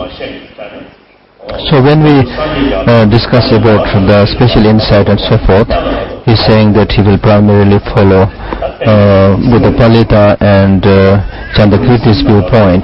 So when we discuss about the special insight and so forth, he's saying that he will primarily follow Buddhapalita and Chandakirti's viewpoint.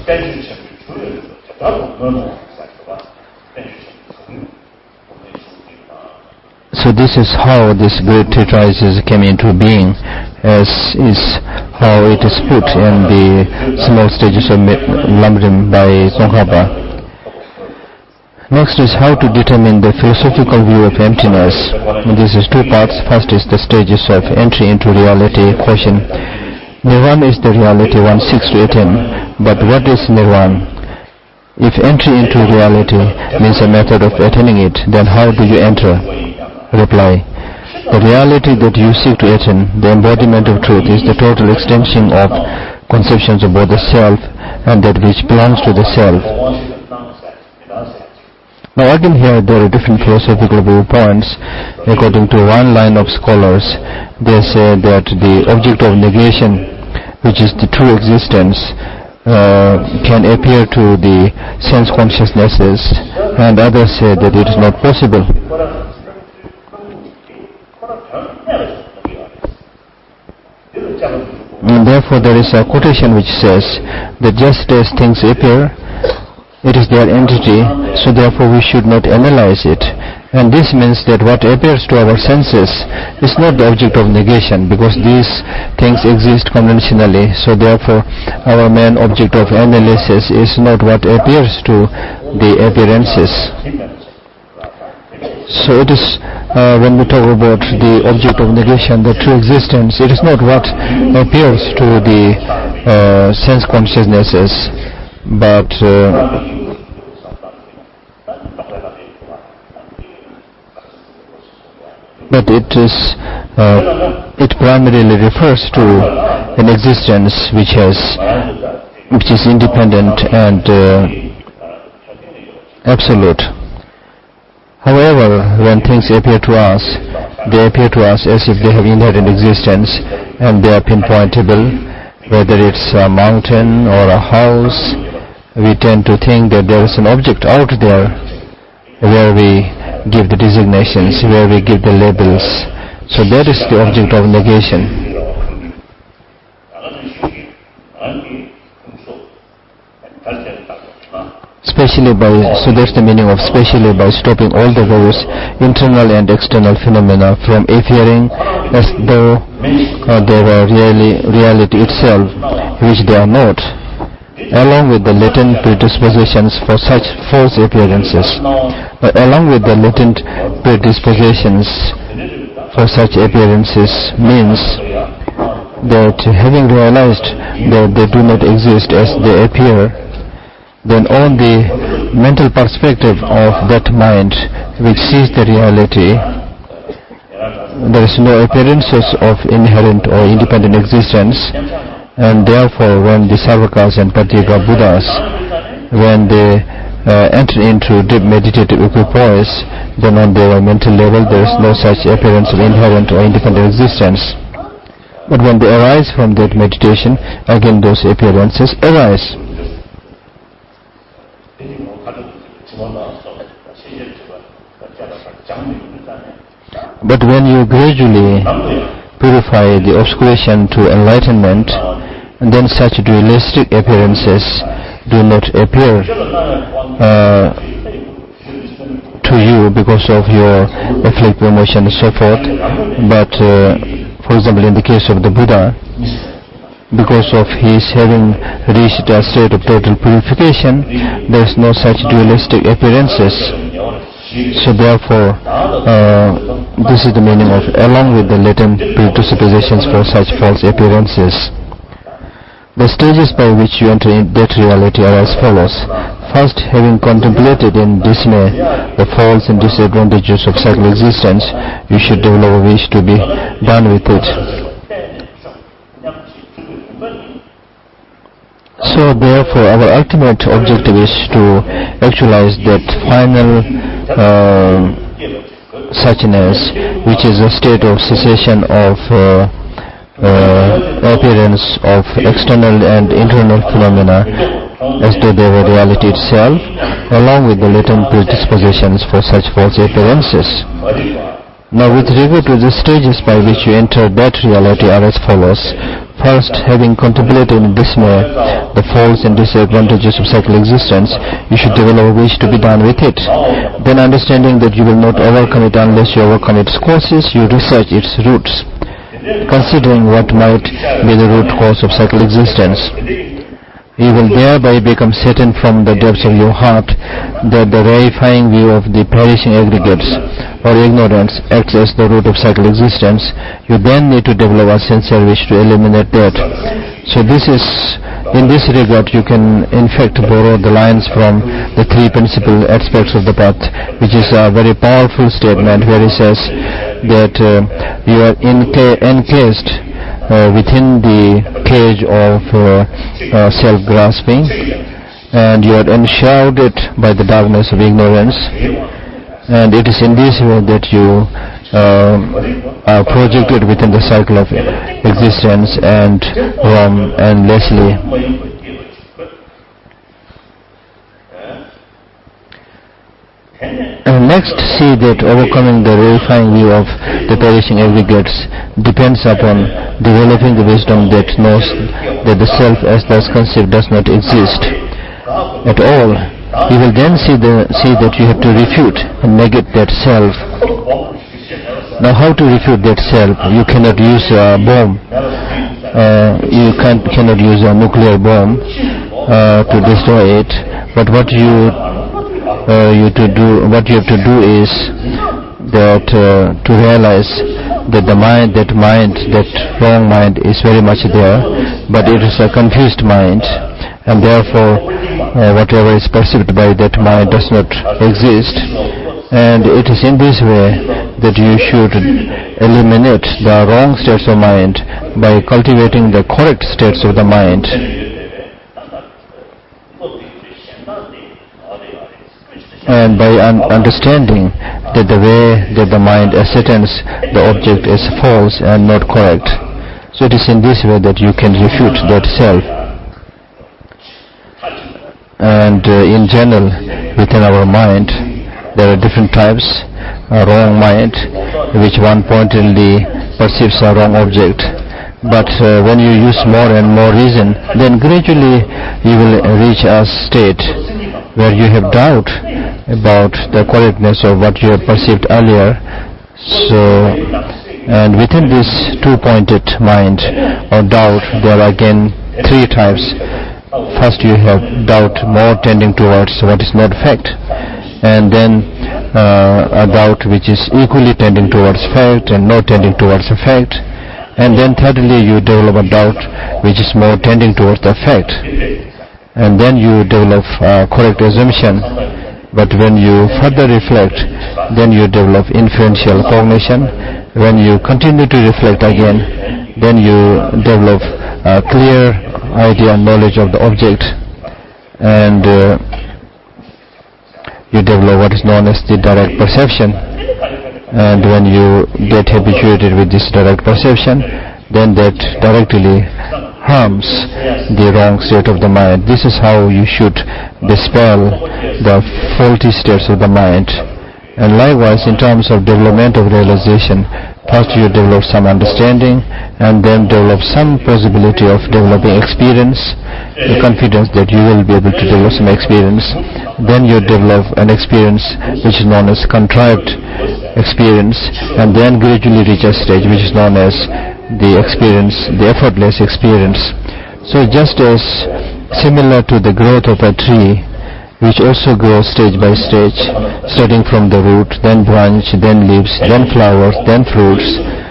So this is how this great treatise came into being, as is how it is put in the small stages of Lamrim by Tsongkhapa. Next is how to determine the philosophical view of emptiness. This is two parts. First is the stages of entry into reality question. Nirvana is the reality one seeks to attain, but what is Nirvana? If entry into reality means a method of attaining it, then how do you enter? Reply. The reality that you seek to attain, the embodiment of truth, is the total extension of conceptions of both the self and that which belongs to the self. Now again here there are different philosophical viewpoints. According to one line of scholars, they say that the object of negation, which is the true existence, can appear to the sense consciousnesses, and others say that it is not possible. And therefore there is a quotation which says that just as things appear, it is their entity, so therefore we should not analyze it. And this means that what appears to our senses is not the object of negation, because these things exist conventionally, so therefore our main object of analysis is not what appears to the appearances. So it is when we talk about the object of negation, the true existence, it is not what appears to the sense consciousnesses, but it primarily refers to an existence which is independent and absolute. However, when things appear to us, they appear to us as if they have inherent existence and they are pinpointable. Whether it's a mountain or a house, we tend to think that there is an object out there where we give the designations, where we give the labels. So that is the object of negation. So that's the meaning of specially by stopping all the various internal and external phenomena from appearing as though they were reality itself, which they are not, along with the latent predispositions for such false appearances. Means that having realized that they do not exist as they appear, then on the mental perspective of that mind which sees the reality, there is no appearances of inherent or independent existence, and therefore when the Sarvakas and Pratyeka Buddhas, when they enter into deep meditative equipoise, then on their mental level there is no such appearance of inherent or independent existence. But when they arise from that meditation, again those appearances arise. But when you gradually purify the obscuration to enlightenment, then such dualistic appearances do not appear to you because of your afflictive emotion and so forth. But for example, in the case of the Buddha, because of his having reached a state of total purification, there is no such dualistic appearances. So therefore, this is the meaning of along with the latent predispositions for such false appearances. The stages by which you enter in that reality are as follows. First, having contemplated in dismay the faults and disadvantages of cyclic existence, you should develop a wish to be done with it. So therefore our ultimate objective is to actualize that final suchness, which is a state of cessation of appearance of external and internal phenomena as though they were reality itself, along with the latent predispositions for such false appearances. Now with regard to the stages by which you enter that reality are as follows. First, having contemplated in dismay the faults and disadvantages of cyclic existence, you should develop a wish to be done with it. Then, understanding that you will not overcome it unless you overcome its causes, you research its roots, considering what might be the root cause of cyclic existence. You will thereby become certain from the depths of your heart that the rareifying view of the perishing aggregates or ignorance acts as the root of cyclic existence. You then need to develop a sincere wish to eliminate that. So this is, in this regard, you can in fact borrow the lines from the three principal aspects of the path, which is a very powerful statement where he says that you are encased within the cage of self-grasping, and you are enshrouded by the darkness of ignorance, and it is in this way that you are projected within the cycle of existence and roam endlessly. And next, see that overcoming the rarefying view of the perishing aggregates depends upon developing the wisdom that knows that the self as thus conceived does not exist at all. You will then see that you have to refute and negate that self. Now, how to refute that self? You cannot use a bomb. You cannot use a nuclear bomb to destroy it. But what you have to do is that to realize that that wrong mind is very much there, but it is a confused mind, and therefore whatever is perceived by that mind does not exist. And it is in this way that you should eliminate the wrong states of mind by cultivating the correct states of the mind. And by understanding that the way that the mind ascertains the object is false and not correct. So it is in this way that you can refute that self. And in general, within our mind, there are different types. A wrong mind, which one pointedly perceives a wrong object. But when you use more and more reason, then gradually you will reach a state where you have doubt about the correctness of what you have perceived earlier. So, and within this two-pointed mind or doubt, there are again three types. First, you have doubt more tending towards what is not fact, and then a doubt which is equally tending towards fact and not tending towards the fact, and then thirdly you develop a doubt which is more tending towards the fact, and then you develop a correct assumption. But when you further reflect, then you develop inferential cognition. When you continue to reflect again, then you develop a clear idea and knowledge of the object, and you develop what is known as the direct perception. And when you get habituated with this direct perception, then that directly harms the wrong state of the mind. This is how you should dispel the faulty states of the mind. And likewise, in terms of development of realization, first you develop some understanding, and then develop some possibility of developing experience, the confidence that you will be able to develop some experience. Then you develop an experience which is known as contrived experience, and then gradually reach a stage which is known as the experience, the effortless experience. So just as similar to the growth of a tree, which also grows stage by stage, starting from the root, then branch, then leaves, then flowers, then fruits.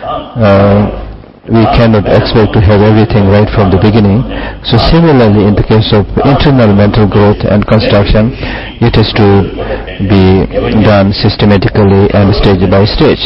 We cannot expect to have everything right from the beginning. So similarly, in the case of internal mental growth and construction, it has to be done systematically and stage by stage.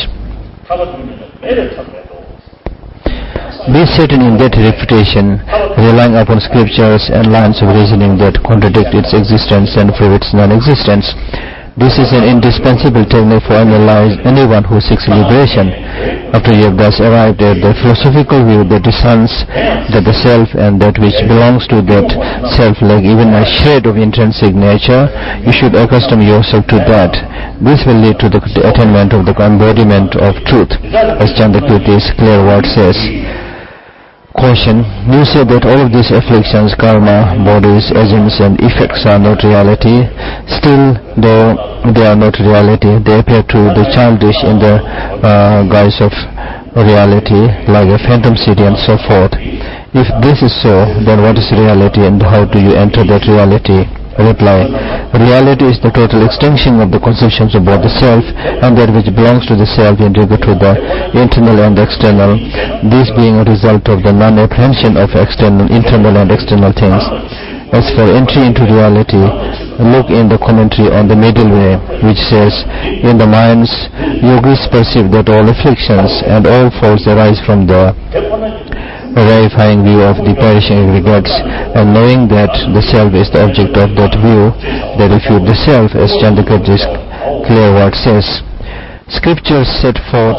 Be certain in that refutation, relying upon scriptures and lines of reasoning that contradict its existence and prove its non-existence. This is an indispensable technique for anyone who seeks liberation. After you have thus arrived at the philosophical view that discerns that the self and that which belongs to that self lack even a shred of intrinsic nature, you should accustom yourself to that. This will lead to the attainment of the embodiment of truth, as Chandrakirti's clear word says. Caution: you say that all of these afflictions, karma, bodies, agents and effects are not reality. Still, though they are not reality, they appear to the childish in the guise of reality, like a phantom city and so forth. If this is so, then what is reality and how do you enter that reality? Reply: reality is the total extinction of the conceptions of both the self and that which belongs to the self in regard to the internal and external, this being a result of the non-apprehension of internal and external things. As for entry into reality, look in the commentary on the middle way, which says, in the minds, yogis perceive that all afflictions and all faults arise from the verifying view of the perishing aggregates, and knowing that the self is the object of that view, they refute the self, as Chandrakirti's clear word says. Scriptures set forth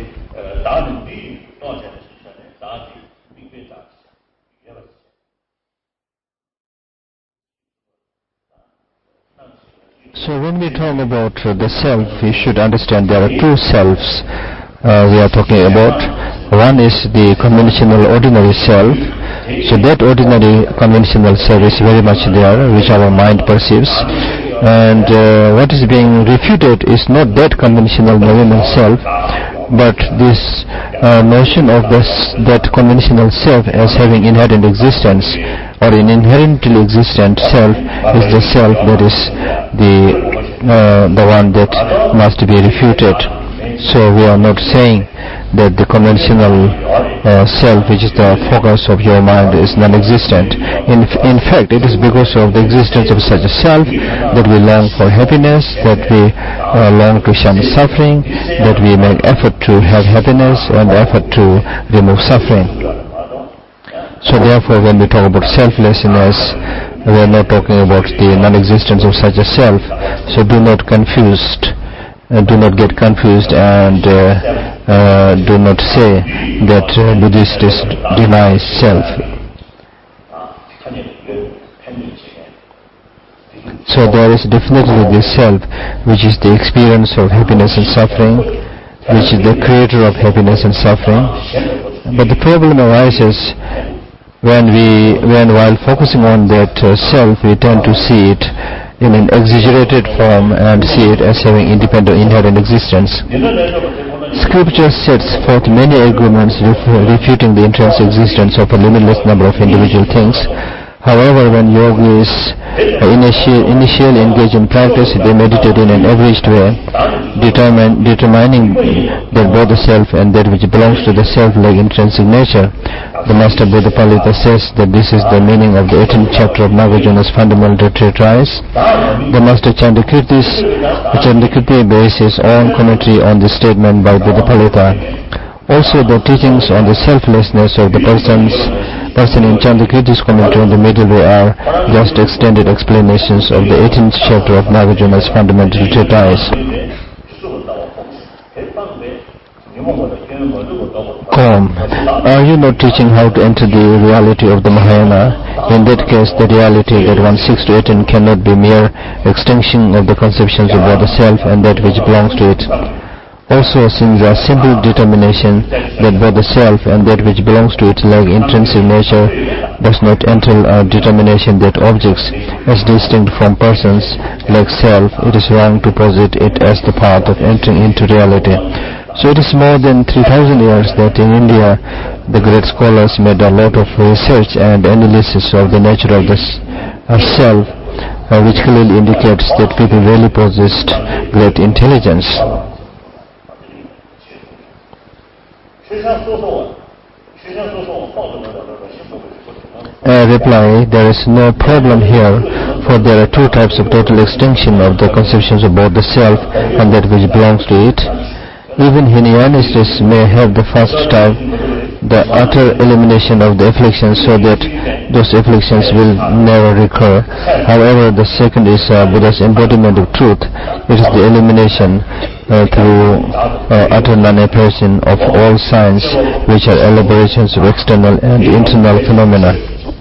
So when we talk about the self, we should understand there are two selves we are talking about. One is the conventional ordinary self. So that ordinary conventional self is very much there, which our mind perceives. And what is being refuted is not that conventional nominal self, but this notion of that conventional self as having inherent existence, or an inherently existent self is the self that is the one that must be refuted. So we are not saying that the conventional self, which is the focus of your mind, is non-existent. In fact, it is because of the existence of such a self that we long for happiness, that we long to shun suffering, that we make effort to have happiness and effort to remove suffering. So therefore, when we talk about selflessness, we are not talking about the non-existence of such a self. So do not get confused and do not say that Buddhists deny self. So there is definitely this self, which is the experience of happiness and suffering, which is the creator of happiness and suffering. But the problem arises when while focusing on that self, we tend to see it in an exaggerated form and see it as having independent inherent existence. Scripture sets forth many arguments refuting the intrinsic existence of a limitless number of individual things. However, when yogis initially engage in practice, they meditate in an averaged way, determining that both the self and that which belongs to the self like intrinsic nature. The Master Buddhapalita says that this is the meaning of the 18th chapter of Nagarjuna's fundamental treatise. The Master Chandrakirti bases his own commentary on this statement by Buddhapalita. Also, the teachings on the selflessness of the person in Chandrakirti's commentary on the middle way are just extended explanations of the 18th chapter of Nagarjuna's fundamental treatise. Are you not teaching how to enter the reality of the Mahayana? In that case, the reality that one seeks to attain cannot be mere extinction of the conceptions of both the self and that which belongs to it. Also, since a simple determination that both the self and that which belongs to it like intrinsic nature does not entail a determination that objects as distinct from persons like self, it is wrong to posit it as the path of entering into reality. So it is more than 3,000 years that in India the great scholars made a lot of research and analysis of the nature of the self, which clearly indicates that people really possessed great intelligence. Reply: there is no problem here, for there are two types of total extinction of the conceptions of both the self and that which belongs to it. Even Hinayanists may have the first type, the utter elimination of the afflictions, so that those afflictions will never recur. However, the second is Buddha's embodiment of truth. It is the elimination through utter non-apprehension of all signs, which are elaborations of external and internal phenomena.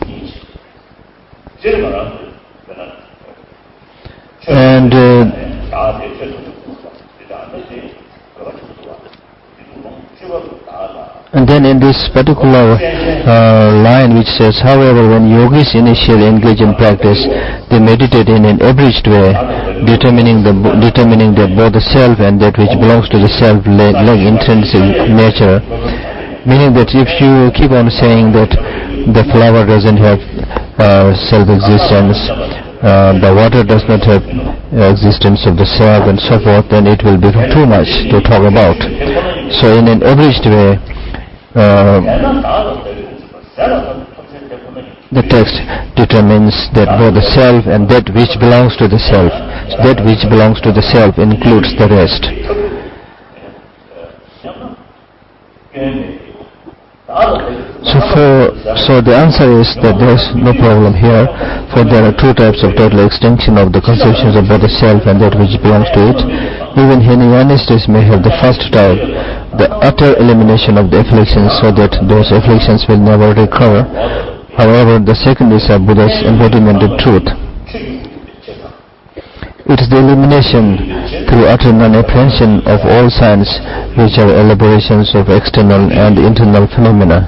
And then in this particular line which says, however, when yogis initially engage in practice, they meditate in an abridged way, determining that both the self and that which belongs to the self like intrinsic nature. Meaning that if you keep on saying that the flower doesn't have self-existence, the water does not have existence of the self and so forth, then it will become too much to talk about. So in an abridged way, the text determines that both the self and that which belongs to the self. That which belongs to the self includes the rest. So the answer is that there is no problem here, for there are two types of total extinction of the conceptions of both the self and that which belongs to it. Even Hinayanists may have the first type, the utter elimination of the afflictions, so that those afflictions will never recur. However, the second is Buddha's embodiment of truth. It is the elimination through utter non-apprehension of all signs, which are elaborations of external and internal phenomena.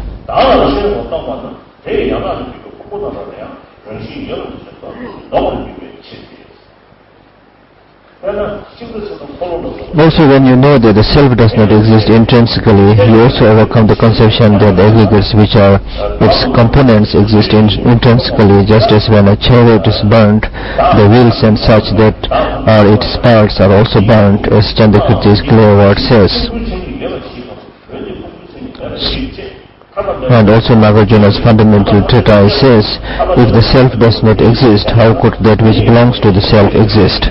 Also, when you know that the self does not exist intrinsically, you also overcome the conception that the aggregates which are its components exist intrinsically, just as when a chariot is burnt, the wheels and such that are its parts are also burnt, as Chandrakirti's clear word says. And also Nagarjuna's fundamental treatise says, if the self does not exist, how could that which belongs to the self exist?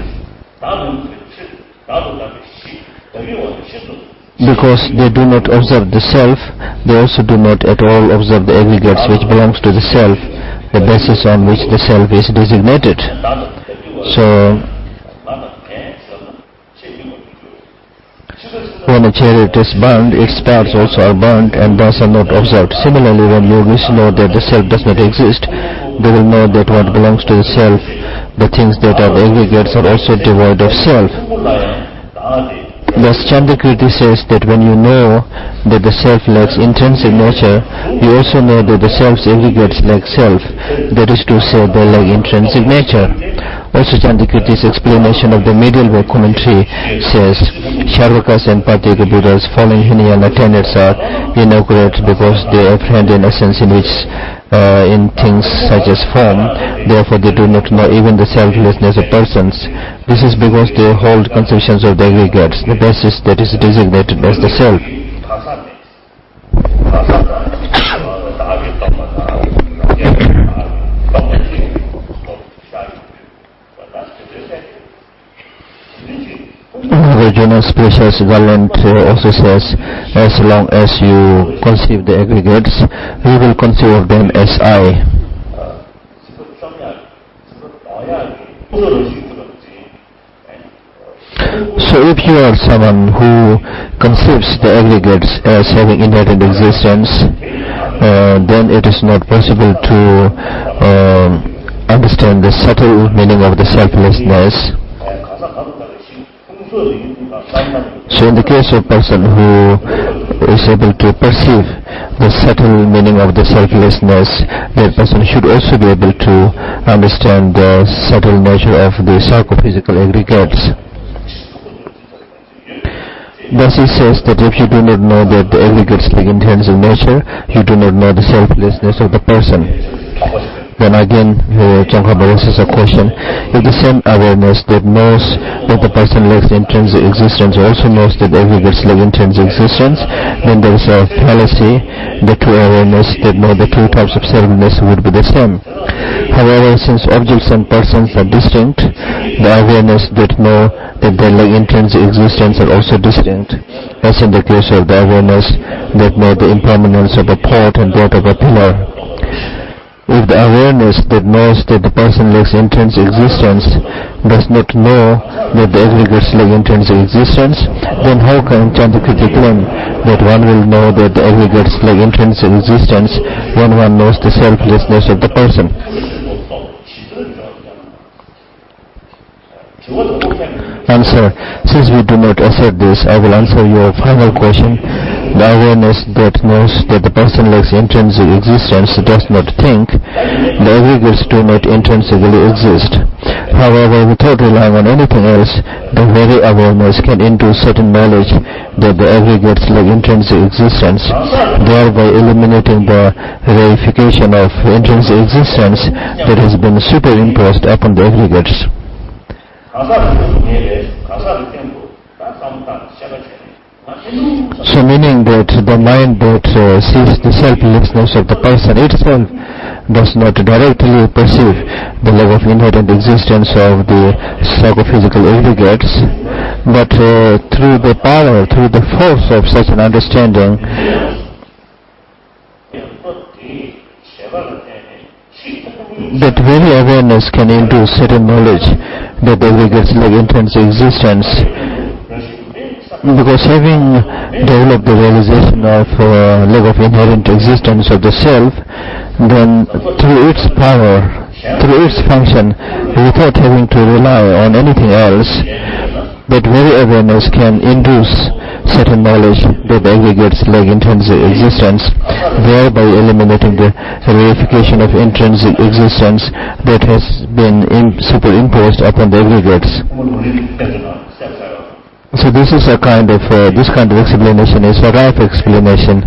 Because they do not observe the self, they also do not at all observe the aggregates which belongs to the self, the basis on which the self is designated. So, when a chariot is burned, its parts also are burned and thus are not observed. Similarly, when yogis know that the self does not exist, they will know that what belongs to the self, the things that are the aggregates, are also devoid of self. Thus Chandrakirti says that when you know that the self lacks intrinsic nature, you also know that the self's aggregates lack self, that is to say, they lack intrinsic nature. Also Chandrakirti's explanation of the medial way commentary says, Sharvakas and Patika Buddha's following Hinayana tenets are inaccurate because they apprehend an essence in which in things such as form, therefore they do not know even the selflessness of persons. This is because they hold conceptions of the aggregates, the basis that is designated as the self. Arjuna's precious Garland also says, as long as you conceive the aggregates, you will conceive of them as I. So if you are someone who conceives the aggregates as having inherent existence, then it is not possible to understand the subtle meaning of the selflessness. So in the case of a person who is able to perceive the subtle meaning of the selflessness, that person should also be able to understand the subtle nature of the psychophysical aggregates. Thus he says that if you do not know that the aggregates lack intrinsic nature, you do not know the selflessness of the person. Then again, Tsongkhapa raises a question. If the same awareness that knows that the person lacks intrinsic existence also knows that aggregates lack intrinsic existence, then there is a fallacy. The two awareness that know the two types of selfness would be the same. However, since objects and persons are distinct, the awareness that know that they lack intrinsic existence are also distinct, as in the case of the awareness that know the impermanence of a pot and that of a pillar. If the awareness that knows that the person lacks intrinsic existence does not know that the aggregates lack intrinsic existence, then how can Chandrakirti claim that one will know that the aggregates lack intrinsic existence when one knows the selflessness of the person? Answer. Since we do not assert this, I will answer your final question. The awareness that knows that the person lacks intrinsic existence does not think. The aggregates do not intrinsically exist. However, without relying on anything else, the very awareness can induce certain knowledge that the aggregates lack intrinsic existence, thereby eliminating the reification of intrinsic existence that has been superimposed upon the aggregates. So meaning that the mind that sees the selflessness of the person itself does not directly perceive the lack of inherent existence of the psychophysical aggregates, but through the power, through the force of such an understanding, that very awareness can induce certain knowledge that the aggregates lack intrinsic existence. Because having developed the realization of lack of inherent existence of the self, then through its power, through its function, without having to rely on anything else, that very awareness can induce certain knowledge that aggregates like intrinsic existence, thereby eliminating the verification of intrinsic existence that has been superimposed upon the aggregates. So this is a kind of explanation is a ripe explanation.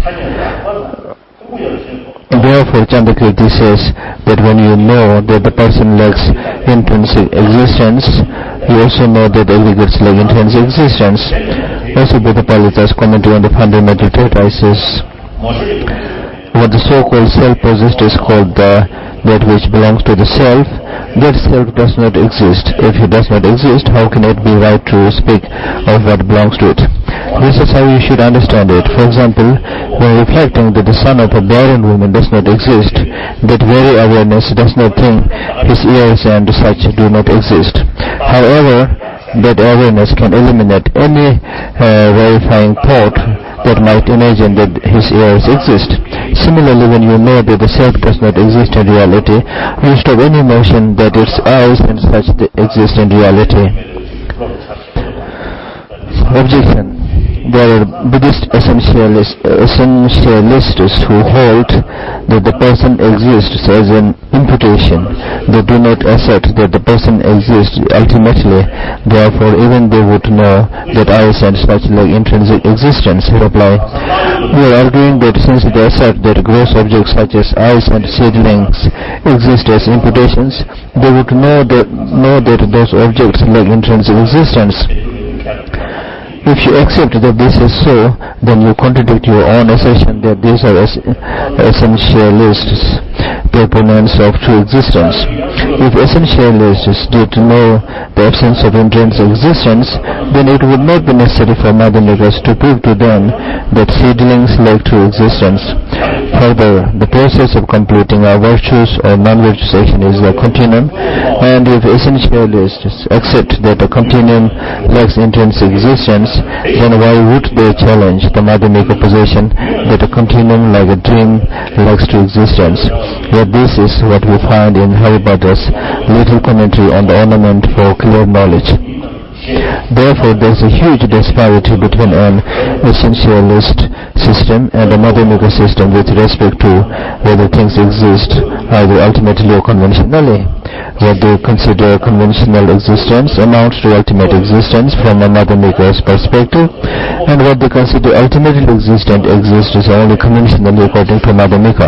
Therefore, Chandrakirti says that when you know that the person lacks intrinsic existence, you also know that aggregates lack intrinsic existence. Also, Buddhapalita's commentary on the fundamental treatises, what the so-called self-possessed is called that which belongs to the self. That self does not exist. If it does not exist, how can it be right to speak of what belongs to it? This is how you should understand it. For example, when reflecting that the son of a barren woman does not exist, that very awareness does not think his ears and such do not exist. However, that awareness can eliminate any verifying thought that might imagine that his ears exist. Similarly, when you know that the self does not exist in reality, you stop any notion that its eyes and such exist in reality. Objection. There are Buddhist essentialists who hold that the person exists as an imputation. They do not assert that the person exists ultimately. Therefore, even they would know that eyes and such like intrinsic existence. Reply. We are arguing that since they assert that gross objects such as eyes and seedlings exist as imputations, they would know that those objects lack intrinsic existence. If you accept that this is so, then you contradict your own assertion that these are essentialists, proponents of true existence. If essentialists did know the absence of intrinsic existence, then it would not be necessary for Madhyamikas to prove to them that seedlings lack true existence. Further, the process of completing our virtues or non-virtuous action is a continuum, and if essentialists accept that a continuum lacks intrinsic existence, then why would they challenge the Madhyamika position that a continuum like a dream lacks true existence? Yet this is what we find in Haribhata's little commentary on the ornament for clear knowledge. Therefore, there is a huge disparity between an essentialist system and a Madhyamika system with respect to whether things exist either ultimately or conventionally. What they consider conventional existence amounts to ultimate existence from a Madhyamika's perspective, and what they consider ultimately existent exists only conventionally according to Madhyamika.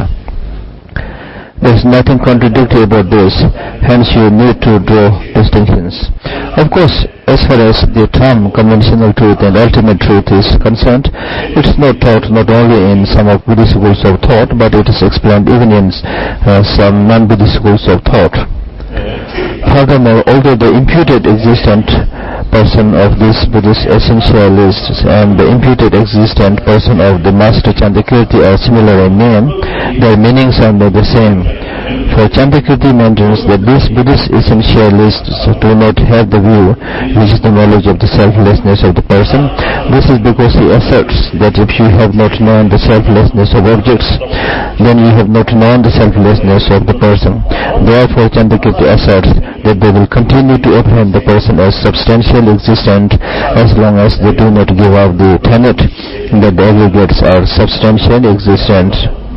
There is nothing contradictory about this, hence you need to draw distinctions. Of course, as far as the term conventional truth and ultimate truth is concerned, it is not taught not only in some of Buddhist schools of thought, but it is explained even in some non-Buddhist schools of thought. Furthermore, although the imputed existent person of these Buddhist essentialists and the imputed existent person of the Master Chandrakirti are similar in name, their meanings are not the same. For Chandrakirti maintains that these Buddhist essentialists do not have the view, which is the knowledge of the selflessness of the person. This is because he asserts that if you have not known the selflessness of objects, then you have not known the selflessness of the person. Therefore, Chandrakirti asserts that they will continue to apprehend the person as substantially existent as long as they do not give up the tenet that the aggregates are substantially existent.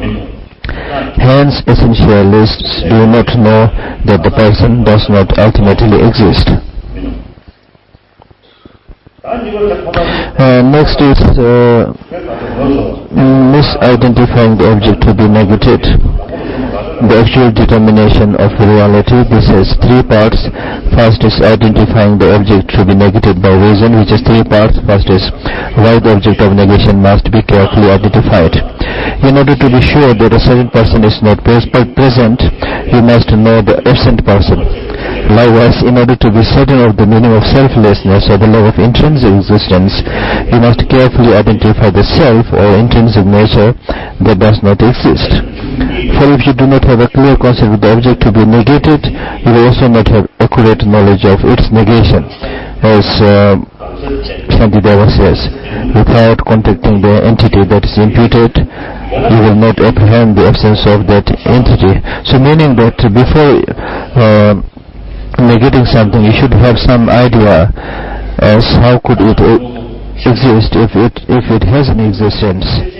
Hence, essentialists do not know that the person does not ultimately exist. Next is misidentifying the object to be negated. The actual determination of reality. This has three parts. First is identifying the object to be negated by reason, which has three parts. First is why the object of negation must be carefully identified. In order to be sure that a certain person is not present, you must know the absent person. Likewise, in order to be certain of the meaning of selflessness or the law of intrinsic existence, you must carefully identify the self or intrinsic nature that does not exist. For if you do not have a clear concept of the object to be negated, you will also not have accurate knowledge of its negation. As Shantideva says, without contacting the entity that is imputed, you will not apprehend the absence of that entity. So meaning that before negating something, you should have some idea as how could it exist, if it has an existence,